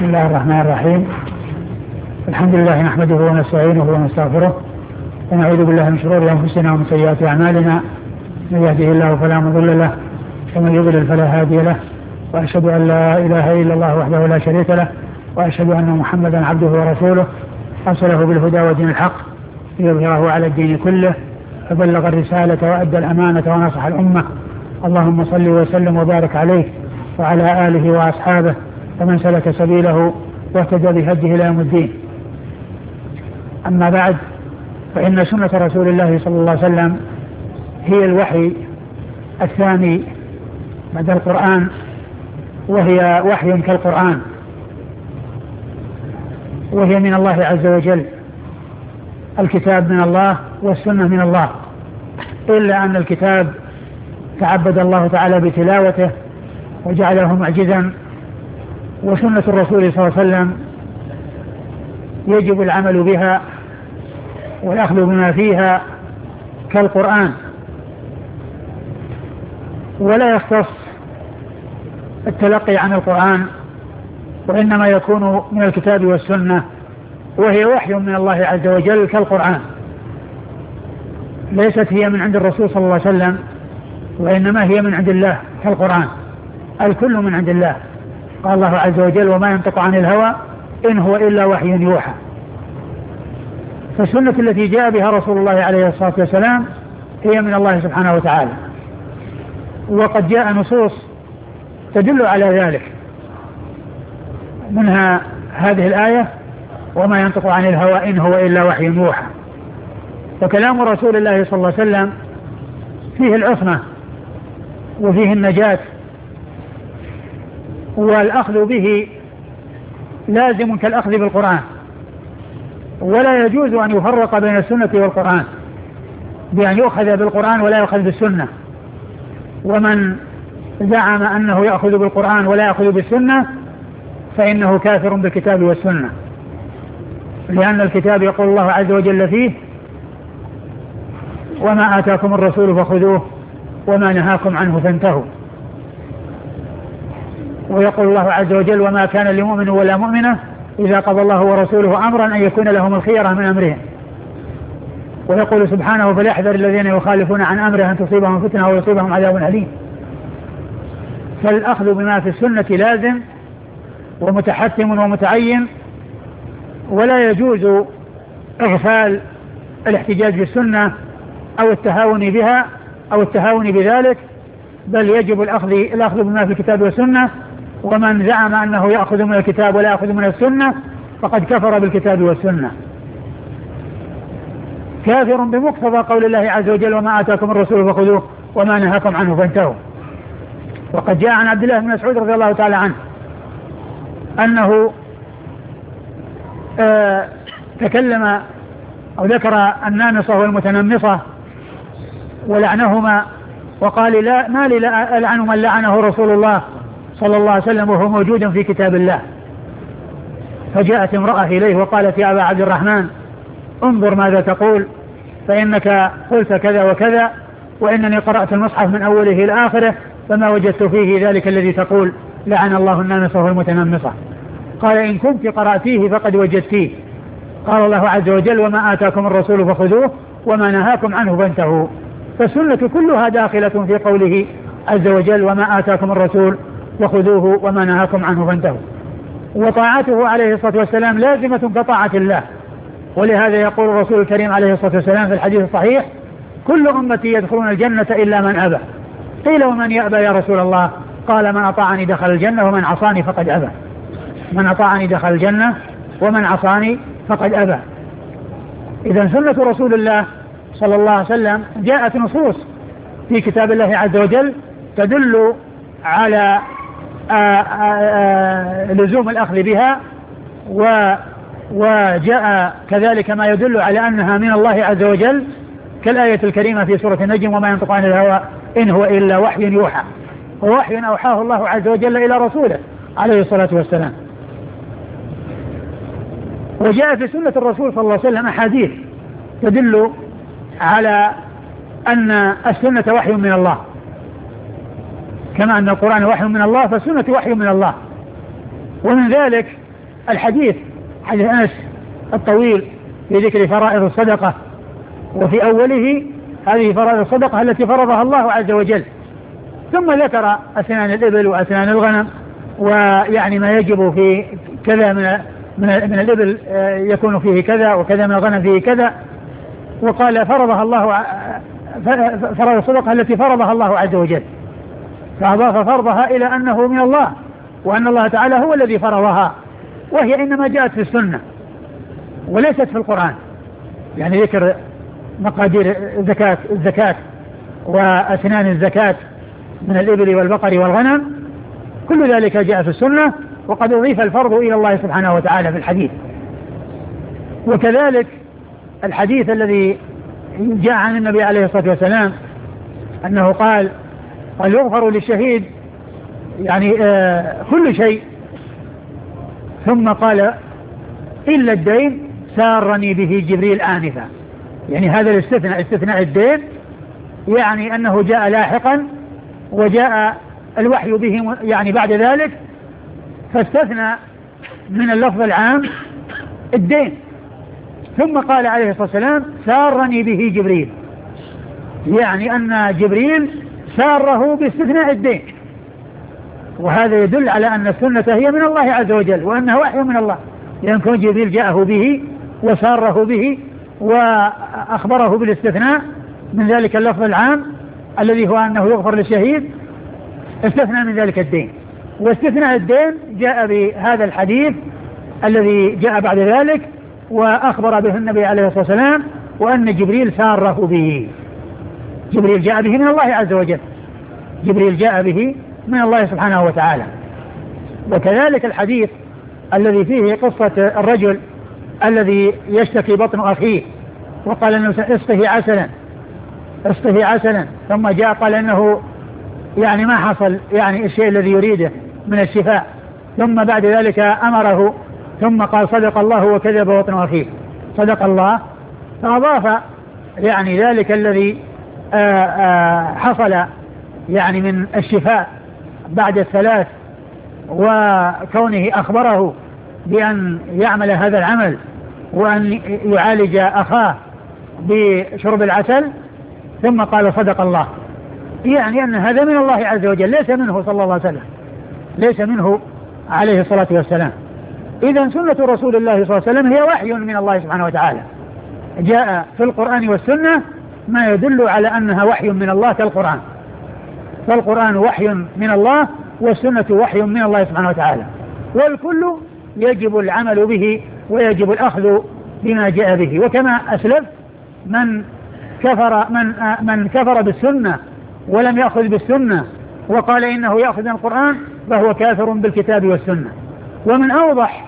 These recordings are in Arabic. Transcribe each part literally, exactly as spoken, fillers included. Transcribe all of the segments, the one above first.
بسم الله الرحمن الرحيم. الحمد لله نحمده ونستعينه ونستغفره ونعوذ بالله من شرور أنفسنا ومن سيئات أعمالنا، من يهده الله فلا مضل له ومن يضلل فلا هادي له، وأشهد أن لا إله إلا الله وحده لا شريك له، وأشهد أن محمدا عبده ورسوله أرسله بالهدى ودين الحق ليظهره على الدين كله، فبلغ الرسالة وأدى الأمانة ونصح الأمة. اللهم صل وسلم وبارك عليه وعلى آله وأصحابه ومن سلك سبيله واهتدى بهديه إلى يوم الدين. أما بعد، فإن سنة رسول الله صلى الله عليه وسلم هي الوحي الثاني بعد القرآن، وهي وحي كالقرآن، وهي من الله عز وجل. الكتاب من الله والسنة من الله، إلا أن الكتاب تعبد الله تعالى بتلاوته وجعله معجزا، وسنة الرسول صلى الله عليه وسلم يجب العمل بها والأخذ بما فيها كالقرآن، ولا يختص التلقي عن القرآن، وإنما يكون من الكتاب والسنة، وهي وحي من الله عز وجل كالقرآن، ليست هي من عند الرسول صلى الله عليه وسلم، وإنما هي من عند الله كالقرآن، الكل من عند الله. قال الله عز وجل: وما ينطق عن الهوى إن هو إلا وحي يوحى. فالسنة التي جاء بها رسول الله عليه الصلاة والسلام هي من الله سبحانه وتعالى، وقد جاء نصوص تدل على ذلك، منها هذه الآية: وما ينطق عن الهوى إن هو إلا وحي يوحى. فكلام رسول الله صلى الله عليه وسلم فيه العصمة وفيه النجاة، والأخذ به لازم كالأخذ بالقرآن، ولا يجوز أن يفرق بين السنة والقرآن بأن يؤخذ بالقرآن ولا يؤخذ بالسنة. ومن زعم أنه يأخذ بالقرآن ولا يأخذ بالسنة فإنه كافر بالكتاب والسنة، لأن الكتاب يقول الله عز وجل فيه: وما آتاكم الرسول فخذوه وما نهاكم عنه فانتهوا. ويقول الله عز وجل: وما كان لمؤمن ولا مؤمنة إذا قضى الله ورسوله أمرا أن يكون لهم الخيرة من أمرهم. ويقول سبحانه: فليحذر الذين يخالفون عن أمره أن تصيبهم فتنة أو يصيبهم عذاب أليم. فالأخذ بما في السنة لازم ومتحتم ومتعين، ولا يجوز إغفال الاحتجاج بالسنة أو التهاون بها أو التهاون بذلك، بل يجب الأخذ, الأخذ بما في الكتاب والسنة. ومن زعم أنه يأخذ من الكتاب ولا يأخذ من السنة فقد كفر بالكتاب والسنة، كافر بمقتضى قول الله عز وجل: وما آتاكم الرسول فخذوه وما نهاكم عنه فانتهوا. وقد جاء عن عبد الله بن مسعود رضي الله تعالى عنه أنه آه تكلم أو ذكر النامصة والمتنمصة ولعنهما، وقال: لا ما لي لا ألعن من لعنه رسول الله صلى الله عليه وسلم وهو موجود في كتاب الله. فجاءت امرأة إليه وقالت: يا أبا عبد الرحمن، انظر ماذا تقول، فإنك قلت كذا وكذا، وإنني قرأت المصحف من أوله إلى آخره فما وجدت فيه ذلك الذي تقول: لعن الله النامصة والمتنمصة. قال: إن كنت قرأتيه فقد وجدتيه. قال الله عز وجل: وما آتاكم الرسول فخذوه وما نهاكم عنه فانتهوا. فالسنة كلها داخلة في قوله عز وجل: وما آتاكم الرسول وخذوه وما نهاكم عنه فانتهوا. وطاعته عليه الصلاة والسلام لازمة كطاعة الله، ولهذا يقول الرسول الكريم عليه الصلاة والسلام في الحديث الصحيح: كل أمتي يدخلون الجنة إلا من أبى. قيل: ومن يأبى يا رسول الله؟ قال: من أطاعني دخل الجنة ومن عصاني فقد أبى. من أطاعني دخل الجنة ومن عصاني فقد أبى. إذن سنة رسول الله صلى الله عليه وسلم جاءت نصوص في كتاب الله عز وجل تدل على آآ آآ لزوم الأخذ بها، وجاء كذلك ما يدل على أنها من الله عز وجل، كالآية الكريمة في سورة النجم: وما ينطق عن الهوى إن هو إلا وحي يوحى. ووحي أوحاه الله عز وجل إلى رسوله عليه الصلاة والسلام. وجاء في سنة الرسول صلى الله عليه وسلم أحاديث تدل على أن السنة وحي من الله، كما أن القرآن وحي من الله فالسنة وحي من الله. ومن ذلك الحديث حديث أنس الطويل في ذكر فرائض الصدقة، وفي أوله هذه فرائض الصدقة التي فرضها الله عز وجل، ثم ذكر أسنان الإبل وأسنان الغنم، ويعني ما يجب في كذا من من, من الإبل يكون فيه كذا، وكذا من الغنم فيه كذا، وقال فرضها الله فرائض الصدقة التي فرضها الله عز وجل، فأضاف فرضها إلى أنه من الله، وأن الله تعالى هو الذي فرضها، وهي إنما جاءت في السنة وليست في القرآن. يعني ذكر مقادير الزكاة الزكاة وأسنان الزكاة من الإبل والبقر والغنم، كل ذلك جاء في السنة، وقد أضيف الفرض إلى الله سبحانه وتعالى في الحديث. وكذلك الحديث الذي جاء عن النبي عليه الصلاة والسلام أنه قال قال يغفر للشهيد يعني آه كل شيء، ثم قال إلا الدين سارني به جبريل آنفا. يعني هذا الاستثناء استثناء الدين، يعني أنه جاء لاحقا وجاء الوحي به يعني بعد ذلك، فاستثنى من اللفظ العام الدين، ثم قال عليه الصلاة والسلام سارني به جبريل، يعني أن جبريل ساره باستثناء الدين، وهذا يدل على أن السنة هي من الله عز وجل، وأنه وحي من الله، لأن كون جبريل جاءه به وساره به وأخبره بالاستثناء من ذلك اللفظ العام الذي هو أنه يغفر للشهيد، استثنى من ذلك الدين. واستثناء الدين جاء بهذا الحديث الذي جاء بعد ذلك، وأخبر به النبي عليه الصلاة والسلام، وأن جبريل ساره به. جبريل جاء به من الله عز وجل، جبريل جاء به من الله سبحانه وتعالى. وكذلك الحديث الذي فيه قصة الرجل الذي يشتكي بطن أخيه، وقال أنه اسقه عسلا اسقه عسلا، ثم جاء قال أنه يعني ما حصل يعني الشيء الذي يريده من الشفاء، ثم بعد ذلك أمره، ثم قال صدق الله وكذب بطن أخيه، صدق الله، فأضاف يعني ذلك الذي آآ آآ حصل يعني من الشفاء بعد الثلاث، وكونه أخبره بأن يعمل هذا العمل وأن يعالج أخاه بشرب العسل، ثم قال صدق الله، يعني أن هذا من الله عز وجل، ليس منه صلى الله عليه وسلم، ليس منه عليه الصلاة والسلام. إذن سنة رسول الله صلى الله عليه وسلم هي وحي من الله سبحانه وتعالى، جاء في القرآن والسنة ما يدل على أنها وحي من الله كالقرآن، فالقرآن وحي من الله والسنة وحي من الله سبحانه وتعالى، والكل يجب العمل به ويجب الأخذ بما جاء به. وكما أسلف من كفر من من كفر بالسنة ولم يأخذ بالسنة وقال إنه يأخذ القرآن فهو كافر بالكتاب والسنة. ومن أوضح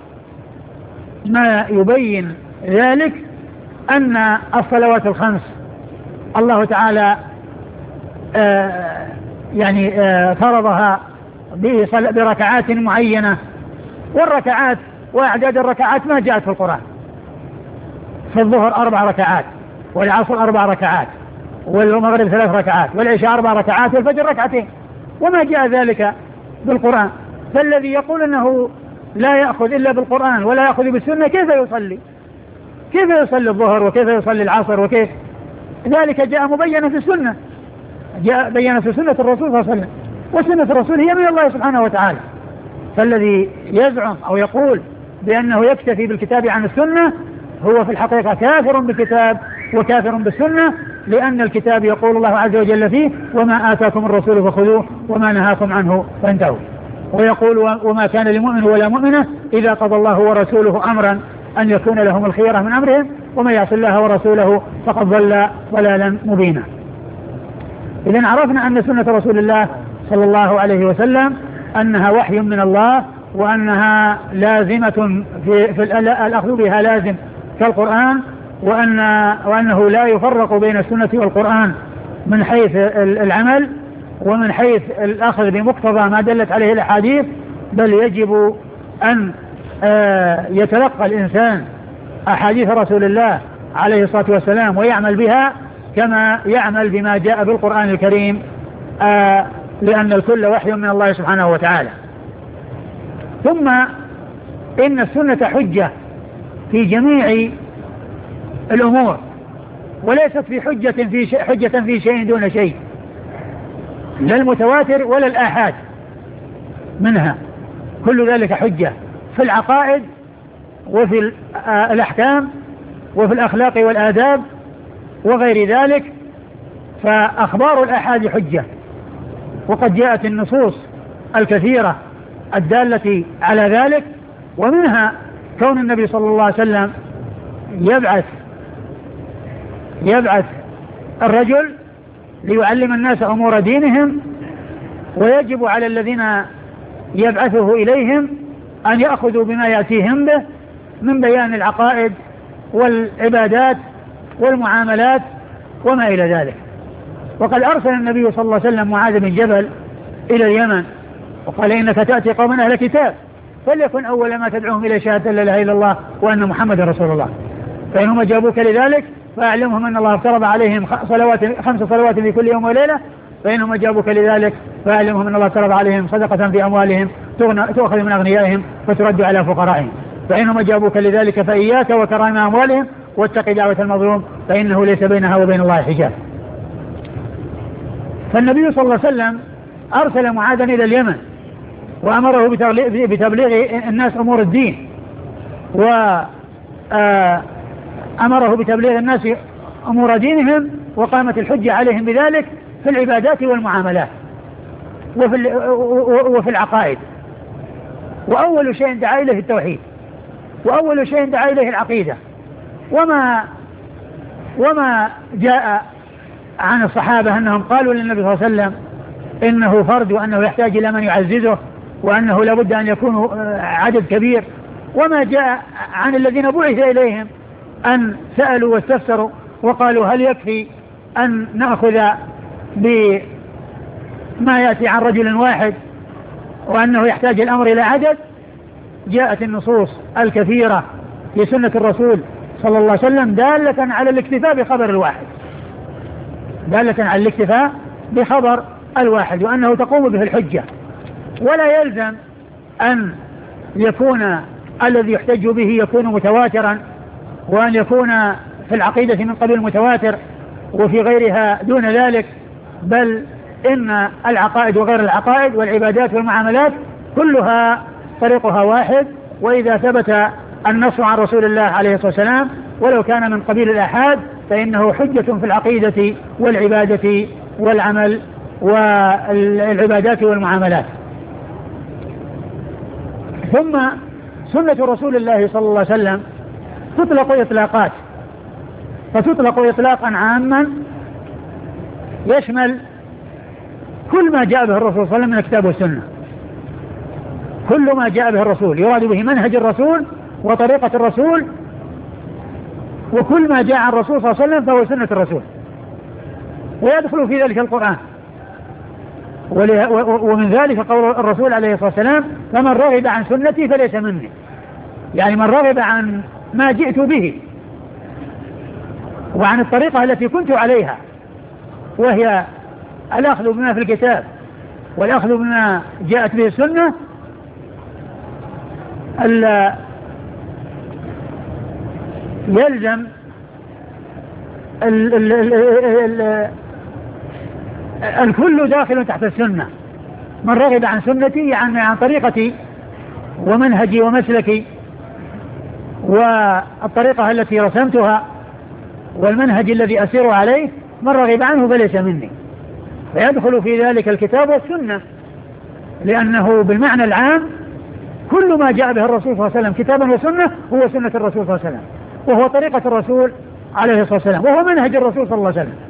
ما يبين ذلك أن الصلوات الخمس الله تعالى آه يعني آه فرضها بركعات معينة، والركعات وأعداد الركعات ما جاءت في القرآن. في الظهر أربع ركعات، والعصر أربع ركعات، والمغرب ثلاث ركعات، والعشاء أربع ركعات، والفجر ركعتين، وما جاء ذلك بالقرآن. فالذي يقول أنه لا يأخذ إلا بالقرآن ولا يأخذ بالسنة كيف يصلي؟ كيف يصلي الظهر وكيف يصلي العصر؟ وكيف ذلك جاء مبينا في السنة، جاء بينا في سنة الرسول صلى الله عليه وسلم، وسنة الرسول هي من الله سبحانه وتعالى. فالذي يزعم أو يقول بأنه يكتفي بالكتاب عن السنة هو في الحقيقة كافر بالكتاب وكافر بالسنة، لأن الكتاب يقول الله عز وجل فيه وما آتاكم الرسول فخذوه وما نهاكم عنه فانتهوا، ويقول وما كان لمؤمن ولا مؤمنة إذا قضى الله ورسوله أمرا أن يكون لهم الخيرة من أمرهم وما يعص الله ورسوله فقد ضل ضلالا مبينا. إذن عرفنا أن سنة رسول الله صلى الله عليه وسلم أنها وحي من الله، وأنها لازمة في, في الأخذ بها لازم كالقرآن، وأن وأنه لا يفرق بين السنة والقرآن من حيث العمل ومن حيث الأخذ بمقتضى ما دلت عليه الأحاديث، بل يجب أن يتلقى الإنسان أحاديث رسول الله عليه الصلاة والسلام ويعمل بها كما يعمل بما جاء بالقرآن الكريم، لأن الكل وحي من الله سبحانه وتعالى. ثم إن السنة حجة في جميع الأمور، وليست في حجة في شيء حجة في شيء دون شيء، لا المتواتر ولا الآحاد منها، كل ذلك حجة في العقائد وفي الأحكام وفي الأخلاق والآداب وغير ذلك. فأخبار الآحاد حجة، وقد جاءت النصوص الكثيرة الدالة على ذلك، ومنها كون النبي صلى الله عليه وسلم يبعث يبعث الرجل ليعلم الناس أمور دينهم، ويجب على الذين يبعثه إليهم أن يأخذوا بما يأتيهم به من بيان العقائد والعبادات والمعاملات وما إلى ذلك. وقد أرسل النبي صلى الله عليه وسلم معاذ بن جبل إلى اليمن وقال إنك تأتي قوما أهل كتاب فليكن أول ما تدعوهم إلى شهادة لا إله إلا الله وأن محمد رسول الله، فإنهم أجابوك لذلك فأعلمهم أن الله افترض عليهم صلوات خمس صلوات في كل يوم وليلة، فإنهم أجابوك لذلك فأعلمهم أن الله افترض عليهم صدقة في أموالهم تؤخذ من أغنيائهم فترد على فقرائهم، فإنهم أجابوك لذلك فإياك وكرائم أموالهم واتق دعوة المظلوم فإنه ليس بينها وبين الله حجاب. فالنبي صلى الله عليه وسلم أرسل معاذا إلى اليمن وأمره بتبليغ الناس أمور الدين، وأمره بتبليغ الناس أمور دينهم، وقامت الحجة عليهم بذلك في العبادات والمعاملات وفي, وفي العقائد. وأول شيء دعا إليه التوحيد، وأول شيء دعا إليه العقيدة. وما وما جاء عن الصحابة أنهم قالوا للنبي صلى الله عليه وسلم إنه فرد وأنه يحتاج إلى من يعززه وأنه لابد أن يكونوا عدد كبير، وما جاء عن الذين بعث إليهم أن سألوا واستفسروا وقالوا هل يكفي أن نأخذ بما يأتي عن رجل واحد وأنه يحتاج الأمر إلى عدد. جاءت النصوص الكثيرة في سنة الرسول صلى الله عليه وسلم دالة على الاكتفاء بخبر الواحد، دالة على الاكتفاء بخبر الواحد وأنه تقوم به الحجة، ولا يلزم أن يكون الذي يحتج به يكون متواترا، وأن يكون في العقيدة من قبيل المتواتر وفي غيرها دون ذلك، بل إن العقائد وغير العقائد والعبادات والمعاملات كلها طريقها واحد. وإذا ثبت النص عن رسول الله عليه الصلاة والسلام ولو كان من قبيل الآحاد فإنه حجة في العقيدة والعبادة والعمل والعبادات والمعاملات. ثم سنة رسول الله صلى الله عليه وسلم تطلق إطلاقات، فتطلق إطلاقا عاما يشمل كل ما جاء به الرسول صلى الله عليه وسلم من الكتاب والسنة، كل ما جاء به الرسول يراد به منهج الرسول وطريقة الرسول، وكل ما جاء عن الرسول صلى الله عليه وسلم فهو سنة الرسول، ويدخل في ذلك القرآن. ومن ذلك قول الرسول عليه الصلاة والسلام فمن رغب عن سنتي فليس مني، يعني من رغب عن ما جئت به وعن الطريقة التي كنت عليها، وهي الأخذ بما في الكتاب والأخذ بما جاءت به السنة، يلزم ال ال ال ال الكل داخل تحت السنة. من رغب عن سنتي يعني عن طريقتي ومنهجي ومسلكي والطريقة التي رسمتها والمنهج الذي أسير عليه، من رغب عنه فليس مني، فيدخل في ذلك الكتاب والسنة، لأنه بالمعنى العام كل ما جاء به الرسول صلى الله عليه وسلم كتابا وسنة هو سنة الرسول صلى الله عليه وسلم، وهو طريقة الرسول عليه الصلاة والسلام، وهو منهج الرسول صلى الله عليه وسلم.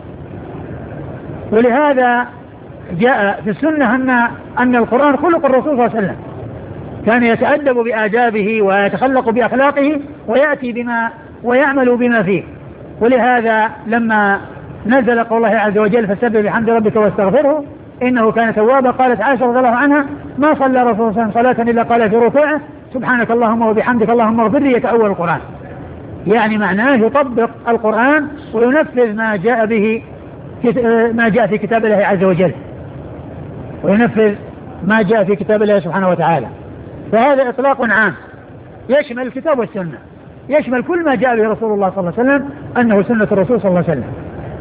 ولهذا جاء في السنة أن أن القرآن خلق الرسول صلى الله عليه وسلم، كان يتأدب بآدابه ويتخلق بأخلاقه ويأتي بما ويعمل بما فيه. ولهذا لما نزل قول الله عز وجل فسبح بحمد ربك واستغفره إنه كان توابا، قالت عائشة رضي الله عنها ما صلى رسول الله صلى الله عليه وسلم صلاة إلا قال في ركوعه سبحانك اللهم وبحمدك اللهم اغفر لي، يتأول القرآن، يعني معناه يطبق القرآن وينفذ ما جاء به ما جاء في كتاب الله عز وجل، وينفذ ما جاء في كتاب الله سبحانه وتعالى. فهذا إطلاق عام يشمل الكتاب والسنة، يشمل كل ما جاء به رسول الله صلى الله عليه وسلم أنه سنة الرسول صلى الله عليه وسلم.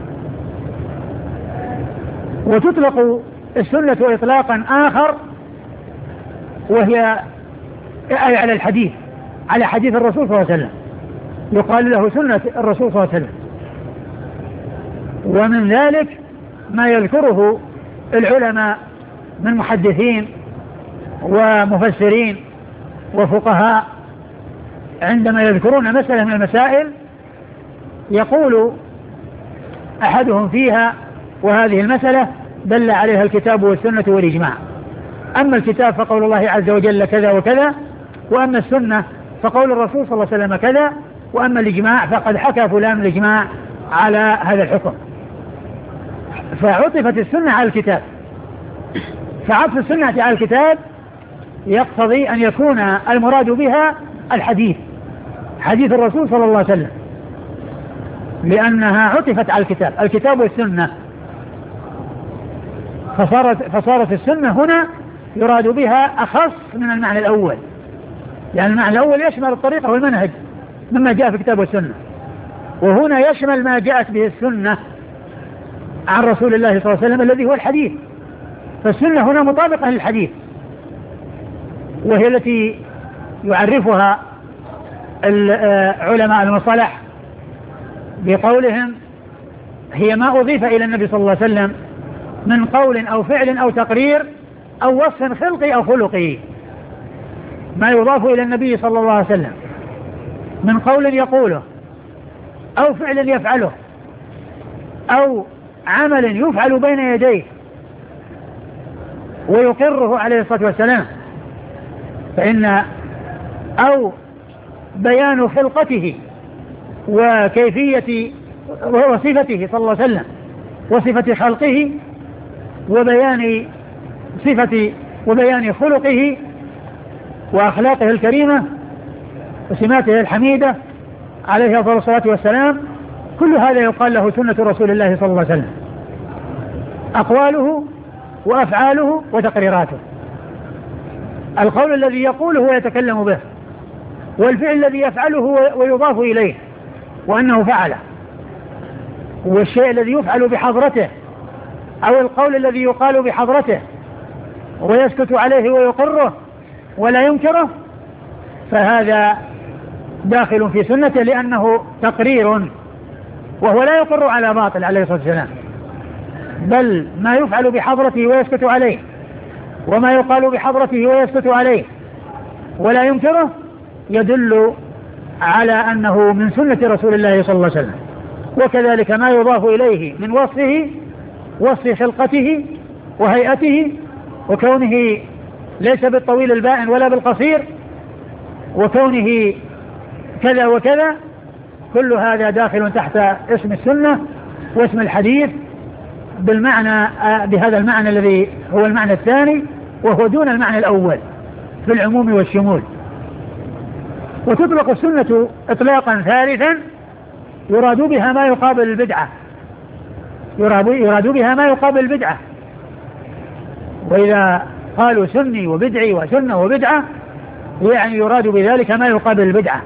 وتطلق السنة إطلاقا آخر وهي أي على الحديث، على حديث الرسول صلى الله عليه وسلم، يقال له سنة الرسول صلى الله عليه وسلم. ومن ذلك ما يذكره العلماء من محدثين ومفسرين وفقهاء عندما يذكرون مسألة من المسائل، يقول أحدهم فيها: وهذه المسألة دل عليها الكتاب والسنة والإجماع. أما الكتاب فقول الله عز وجل كذا وكذا، وأما السنة فقول الرسول صلى الله عليه وسلم كذا، وأما الإجماع فقد حكى فلان الإجماع على هذا الحكم. فعطفت السنة على الكتاب، فعطف السنة على الكتاب يقتضي أن يكون المراد بها الحديث، حديث الرسول صلى الله عليه وسلم، لأنها عطفت على الكتاب، الكتاب والسنة. فصارت, فصارت السنة هنا يراد بها أخص من المعنى الأول، لأن يعني المعنى الأول يشمل الطريقة والمنهج مما جاء في الكتاب والسنة، وهنا يشمل ما جاءت به السنة عن رسول الله صلى الله عليه وسلم الذي هو الحديث. فالسنة هنا مطابقة للحديث، وهي التي يعرفها علماء المصطلح بقولهم: هي ما أضيف إلى النبي صلى الله عليه وسلم من قول أو فعل أو تقرير أو وصف خلقي أو خلقي. ما يضاف إلى النبي صلى الله عليه وسلم من قول يقوله أو فعل يفعله أو عمل يفعل بين يديه ويقره عليه الصلاة والسلام، فإن أو بيان خلقته وكيفية وصفته صلى الله عليه وسلم وصفة خلقه وبيان صفة وبيان خلقه وأخلاقه الكريمة وسماته الحميدة عليه أفضل الصلاة والسلام، كل هذا يقال له سنة رسول الله صلى الله عليه وسلم، أقواله وأفعاله وتقريراته. القول الذي يقوله ويتكلم به، والفعل الذي يفعله ويضاف إليه وأنه فعله، والشيء الذي يفعل بحضرته أو القول الذي يقال بحضرته ويسكت عليه ويقره ولا ينكره، فهذا داخل في سنته لأنه تقرير، وهو لا يقر على باطل عليه الصلاة والسلام، بل ما يفعل بحضرته ويسكت عليه وما يقال بحضرته ويسكت عليه ولا ينكره يدل على أنه من سنة رسول الله صلى الله عليه وسلم. وكذلك ما يضاف إليه من وصفه، وصف خلقته وهيئته وكونه ليس بالطويل البائن ولا بالقصير وكونه كذا وكذا، كل هذا داخل تحت اسم السنة واسم الحديث بالمعنى بهذا المعنى الذي هو المعنى الثاني، وهو دون المعنى الأول في العموم والشمول. وتطلق السنة إطلاقا ثالثا يراد بها ما يقابل البدعة، يراد بها ما يقابل البدعة. وإذا قالوا سني وبدعي وسنة وبدعة يعني يراد بذلك ما يقابل البدعة.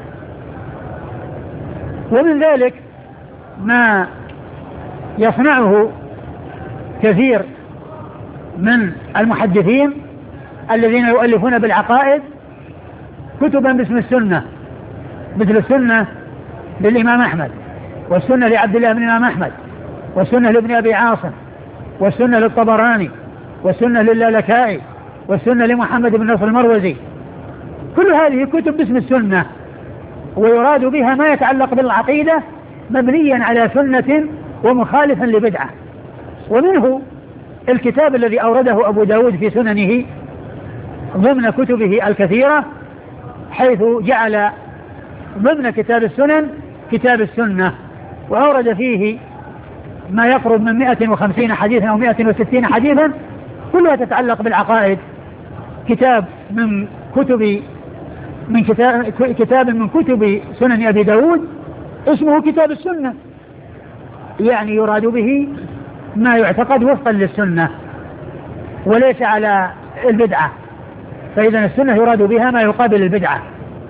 ومن ذلك ما يصنعه كثير من المحدثين الذين يؤلفون بالعقائد كتبا باسم السنة، مثل السنة للإمام أحمد، والسنة لعبد الله بن الإمام أحمد، والسنة لابن أبي عاصم، والسنة للطبراني، والسنة للالكائي، والسنة لمحمد بن نصر المروزي. كل هذه كتب باسم السنة، ويراد بها ما يتعلق بالعقيدة مبنيا على سنة ومخالفا لبدعة. ومنه الكتاب الذي أورده أبو داود في سننه ضمن كتبه الكثيرة، حيث جعل ضمن كتاب السنن كتاب السنة، وأورد فيه ما يقرب من مئة وخمسين حديثا أو مئة وستين حديثا كلها تتعلق بالعقائد. كتاب من كتب من كتاب, كتاب من كتب سنن أبي داود اسمه كتاب السنة، يعني يراد به ما يعتقد وفقا للسنة وليس على البدعة. فإذا السنة يراد بها ما يقابل البدعة.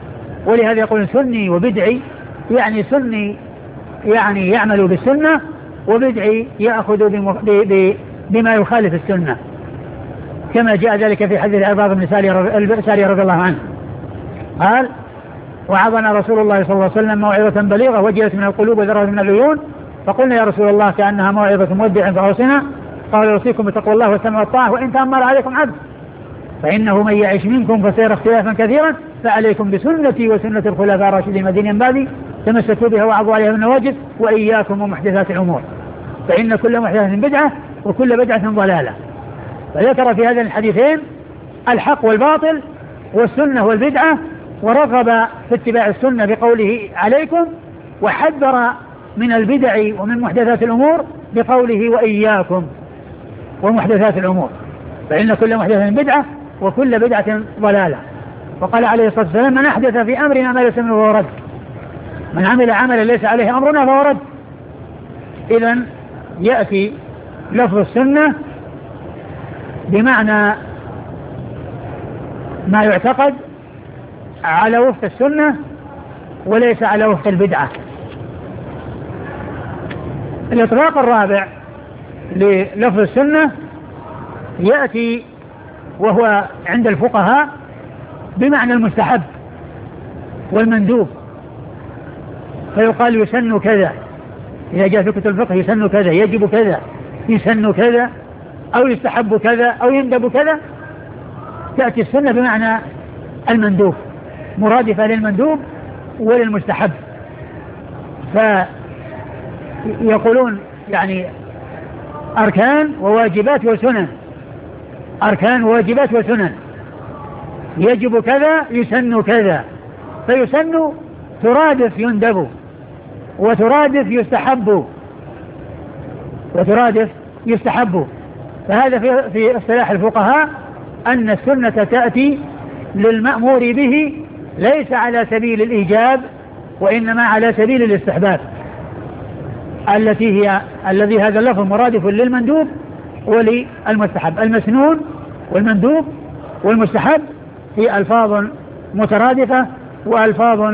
ولهذا يقول سني وبدعي، يعني سني يعني يعمل بالسنة، وبدعي يأخذ بما يخالف السنة، كما جاء ذلك في حديث العباد بن سارية رضي الله عنه قال: وعظنا رسول الله صلى الله عليه وسلم موعظة بليغة وجلت من القلوب وذرت من العيون، فقلنا يا رسول الله كأنها موعظة مودع فأوصنا. قال: يوصيكم بتقوى الله والسمع والطاعة وإن تأمر عليكم عبد، فإنه من يعش منكم فسيرى اختلافا كثيرا، فعليكم بسنتي وسنة الخلفاء الراشدين المهديين من بعدي، تمسكوا بها وعضوا عليها بالنواجذ، وإياكم ومحدثات الأمور، فإن كل محدثة بدعة وكل بدعة ضلالة. فذكر في هذين الحديثين الحق والباطل والسنة والبدعة، ورغب في اتباع السنة بقوله عليكم، وحذر من البدع ومن محدثات الأمور بقوله وإياكم ومحدثات الأمور، فإن كل محدثة بدعة وكل بدعة ضلالة. وقال عليه الصلاة والسلام: من أحدث في أمرنا ما ليس منه فهو رد، من عمل عملا ليس عليه أمرنا فهو رد. إذن يأتي لفظ السنة بمعنى ما يعتقد على وفق السنة وليس على وفق البدعة. الإطلاق الرابع للفظ السنة يأتي وهو عند الفقهاء بمعنى المستحب والمندوب، فيقال يسن كذا، إذا جاء في كتب الفقه يسن كذا، يجب كذا، يسن كذا، أو يستحب كذا، أو يندب كذا. تأتي السنة بمعنى المندوب، مرادفة للمندوب وللمستحب. فيقولون يعني أركان وواجبات وسنن، أركان وواجبات وسنن، يجب كذا يسن كذا، فيسن ترادف يندب، وترادف يستحب، وترادف يستحب. فهذا في, في اصطلاح الفقهاء أن السنة تأتي للمأمور به ليس على سبيل الإيجاب، وإنما على سبيل الاستحباب، التي هي الذي هذا اللفظ مرادف للمندوب وللمستحب. المسنون والمندوب والمستحب هي ألفاظ مترادفة، وألفاظ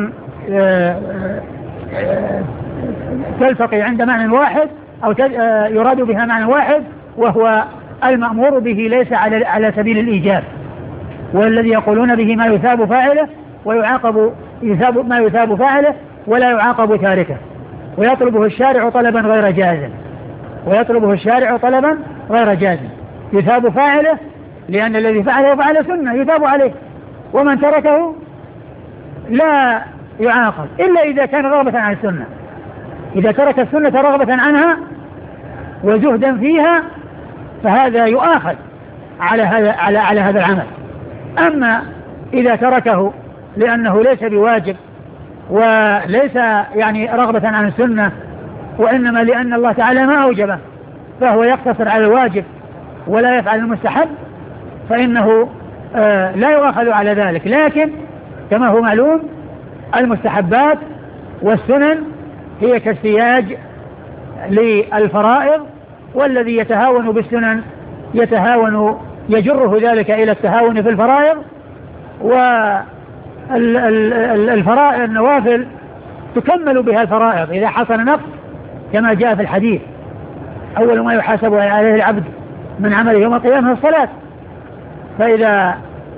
تلتقي عند معنى واحد أو يراد بها معنى واحد، وهو المأمور به ليس على على سبيل الإيجاب، والذي يقولون به ما يثاب فاعله ويعاقب يثاب ما يثاب فاعله ولا يعاقب تاركه، ويطلبه الشارع طلبا غير جازم، ويطلبه الشارع طلبا غير جازم. يثاب فاعله لأن الذي فعله فعل سنة يثاب عليه، ومن تركه لا يعاقب إلا إذا كان رغبة عن السنة. إذا ترك السنة رغبة عنها وزهدا فيها فهذا يؤاخذ على هذا على على هذا العمل. أما إذا تركه لأنه ليس بواجب وليس يعني رغبة عن السنة، وإنما لأن الله تعالى ما أوجبه، فهو يقتصر على الواجب ولا يفعل المستحب، فإنه آه لا يؤاخذ على ذلك. لكن كما هو معلوم المستحبات والسنن هي كالسياج للفرائض، والذي يتهاون بالسنن يتهاون يجره ذلك إلى التهاون في الفرائض، والفرائض النوافل تكمل بها الفرائض إذا حصل نقص، كما جاء في الحديث: أول ما يحاسب عليه العبد من عمله يوم القيامة الصلاة. فإذا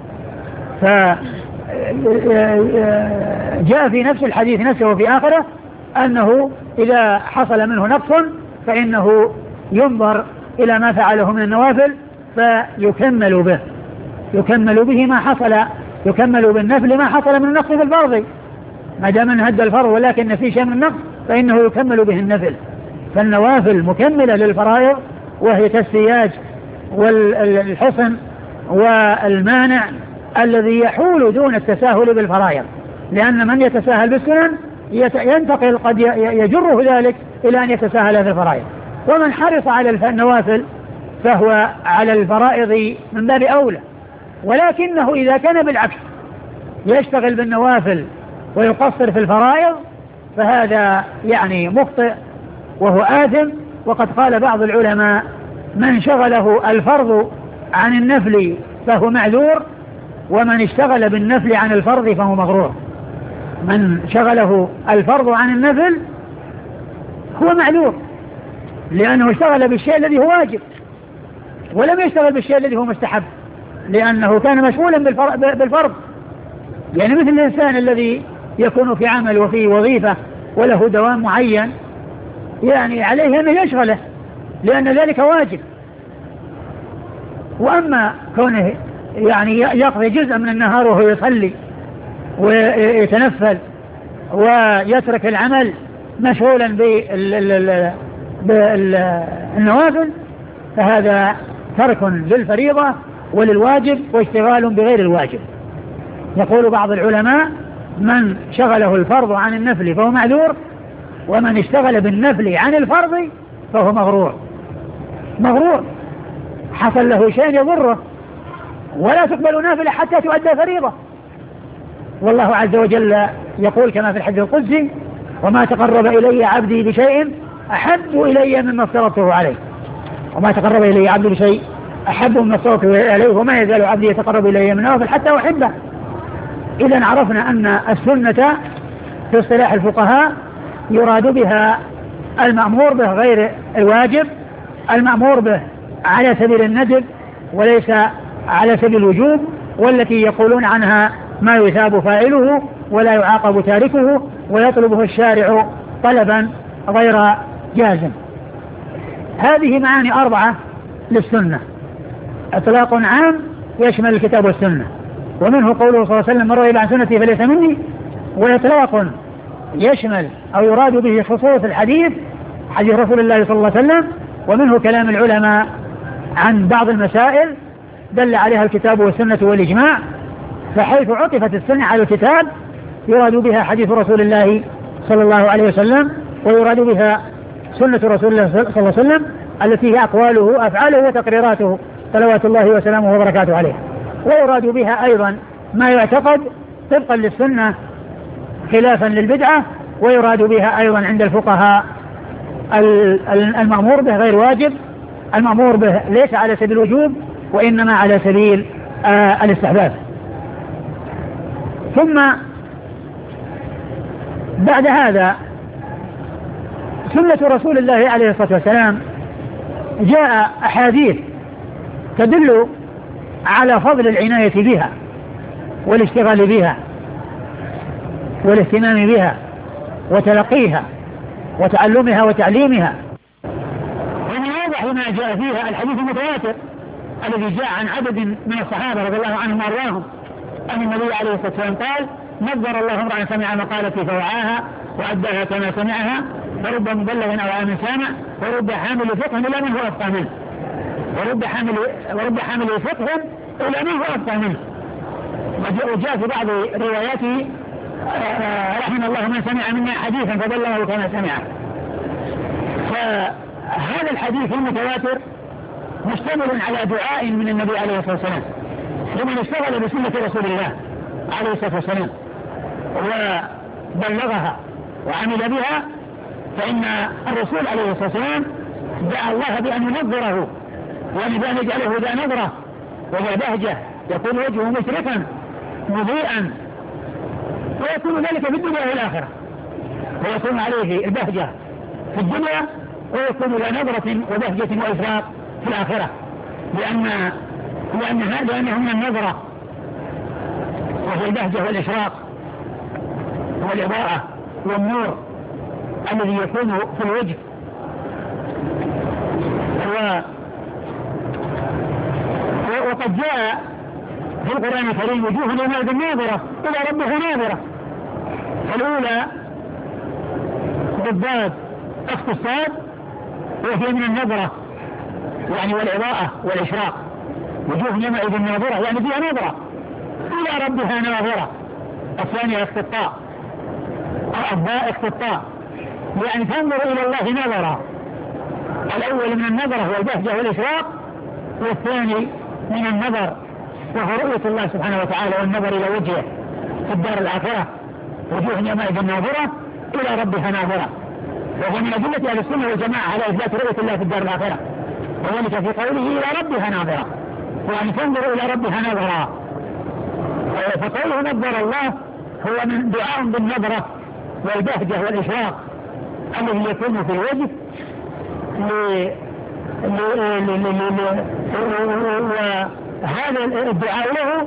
فجاء في نفس الحديث نفسه وفي آخره أنه إذا حصل منه نقص فإنه ينظر إلى ما فعله من النوافل فيكمل به، يكمل به ما حصل، يكمل بالنفل ما حصل من النقص في الفرض، ما دام ان هد الفرض ولكن في شيء من النقص فإنه يكمل به النفل. فالنوافل مكملة للفرائض، وهي كالسياج والحصن والمانع الذي يحول دون التساهل بالفرائض، لأن من يتساهل بالسنن ينتقل قد يجره ذلك إلى أن يتساهل في الفرائض، ومن حرص على النوافل فهو على الفرائض من باب أولى. ولكنه إذا كان بالعكس يشتغل بالنوافل ويقصر في الفرائض فهذا يعني مخطئ وهو آثم. وقد قال بعض العلماء: من شغله الفرض عن النفل فهو معذور، ومن اشتغل بالنفل عن الفرض فهو مغرور. من شغله الفرض عن النفل هو معذور، لأنه اشتغل بالشيء الذي هو واجب ولم يشتغل بالشيء الذي هو مستحب، لأنه كان مشغولا بالفرض. يعني مثل الإنسان الذي يكون في عمل وفي وظيفة وله دوام معين، يعني عليه أن يشغله لأن ذلك واجب. وأما كونه يعني يقضي جزء من النهار وهو يصلي ويتنفل ويترك العمل مشغولا بالنوافل، فهذا ترك للفريضة وللواجب واشتغال بغير الواجب. يقول بعض العلماء: من شغله الفرض عن النفل فهو معذور، ومن اشتغل بالنفل عن الفرض فهو مغرور. مغرور حصل له شيء يضره، ولا تقبل نافلة حتى تؤدى فريضة. والله عز وجل يقول كما في الحديث القدسي: وما تقرب إلي عبدي بشيء أحب إلي مما افترضته عليه. وما تقرب إلي عبدي بشيء أحب مما افترضته عليه، وما يزال عبدي يتقرب إلي من نوافل حتى أحبه. إذن عرفنا أن السنة في اصطلاح الفقهاء يراد بها المأمور به غير الواجب، المأمور به على سبيل الندب وليس على سبيل الوجوب، والتي يقولون عنها ما يثاب فاعله ولا يعاقب تاركه ويطلبه الشارع طلبا غير جازم. هذه معاني أربعة للسنة: إطلاق عام يشمل الكتاب والسنة، ومنه قوله صلى الله عليه وسلم: من رغب عن سنتي فليس مني. وإطلاق يشمل أو يراد به خصوص الحديث، حديث رسول الله صلى الله عليه وسلم، ومنه كلام العلماء عن بعض المسائل دل عليها الكتاب والسنة والإجماع، فحيث عطفت السنة على الكتاب يراد بها حديث رسول الله صلى الله عليه وسلم، ويراد بها سنة رسول الله صلى الله عليه وسلم التي هي أقواله أفعاله وتقريراته صلوات الله وسلامه وبركاته عليه. ويراد بها أيضا ما يعتقد طبقا للسنة خلافا للبدعة، ويراد بها أيضا عند الفقهاء المأمور به غير واجب، المأمور به ليس على سبيل الوجوب وإنما على سبيل آه الاستحباب. ثم بعد هذا سنة رسول الله عليه الصلاة والسلام جاء أحاديث تدل على فضل العناية بها والاشتغال بها والاهتمام بها وتلقيها وتعلمها وتعليمها. ومن واضح ما جاء فيها الحديث المتواتر الذي جاء عن عدد من الصحابة رضي الله عنهم وارضاهم أن النبي عليه الصلاة والسلام قال: نظر الله امرأ سمع مقالتي فوعاها وأداها كما سمعها، فرب مبلغ أو عام سامع، ورب حامل فقه إلى من هو أفقه منه، ورب حامل ورب حامل فقه إلى من هو أفقه منه. وجاء في بعض رواياته: رحم الله من سمع منا حديثا فبلغه كما سمعه. فهذا الحديث المتواتر مشتمل على دعاء من النبي عليه الصلاة والسلام لمن اشتغل بسنة رسول الله عليه الصلاة والسلام وبلغها وعمل بها، فإن الرسول عليه الصلاة والسلام دعا الله بأن ينظره وأن يجعله ذا نظرة وذا بهجة يكون وجهه مشرقا مضيئا، ويكون ذلك في الدنيا والآخرة، ويكون عليه البهجة في الدنيا ويكون ذا نظرة وبهجة وإشراق في الآخرة، لأن لأن هذا لأنه من النظرة وهي البهجة والإشراق والإضاءة والنور الذي يكون في الوجه. و... وقد جاء في القرآن الكريم: وجوه يومئذ ناظرة إلى ربها ناظرة. الأولى بالضاد أخت الصاد وهي من النظرة يعني والإضاءة والإشراق. وجوه يومئذ ناظرة يعني فيها نظرة إلى ربها ناظرة. الثانية أخت الطاء الضاء أخت الطاء يعني تنظر إلى الله نظرة. الأول من النظرة والبهجة والإشراق، والثاني من النظر وهو رؤية الله سبحانه وتعالى والنظر إلى وجهه في الدار الآخرة. وجوه يومئذ ناظرة إلى ربها ناظرة، وهو من أدلة أهل السنة والجماعة على إثبات رؤية الله في الدار الآخرة، وذلك في قوله إلى ربها ناظرة، يعني تنظر إلى ربها نظرة. فقوله نظر الله هو من دعاء بالنظرة والبهجة والإشراق الذي يكون في الوجه، وهذا الدعاء له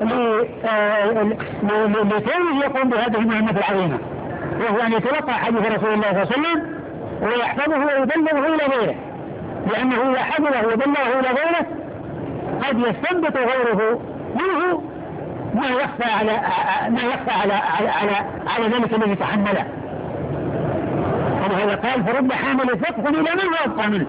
لكونه يقوم بهذه المهمة العظيمة، وهو أن يتلقى حديث رسول الله صلى الله عليه وسلم ويحفظه ويبلغه إلى غيره، لأنه إذا حفظه وبلغه إلى غيره قد يستنبط غيره منه ما يخفى على ما يخفى على على على, على ذلك الذي تحمله. ولهذا قال فرب حامل فقه إلى من هو أفقه منه،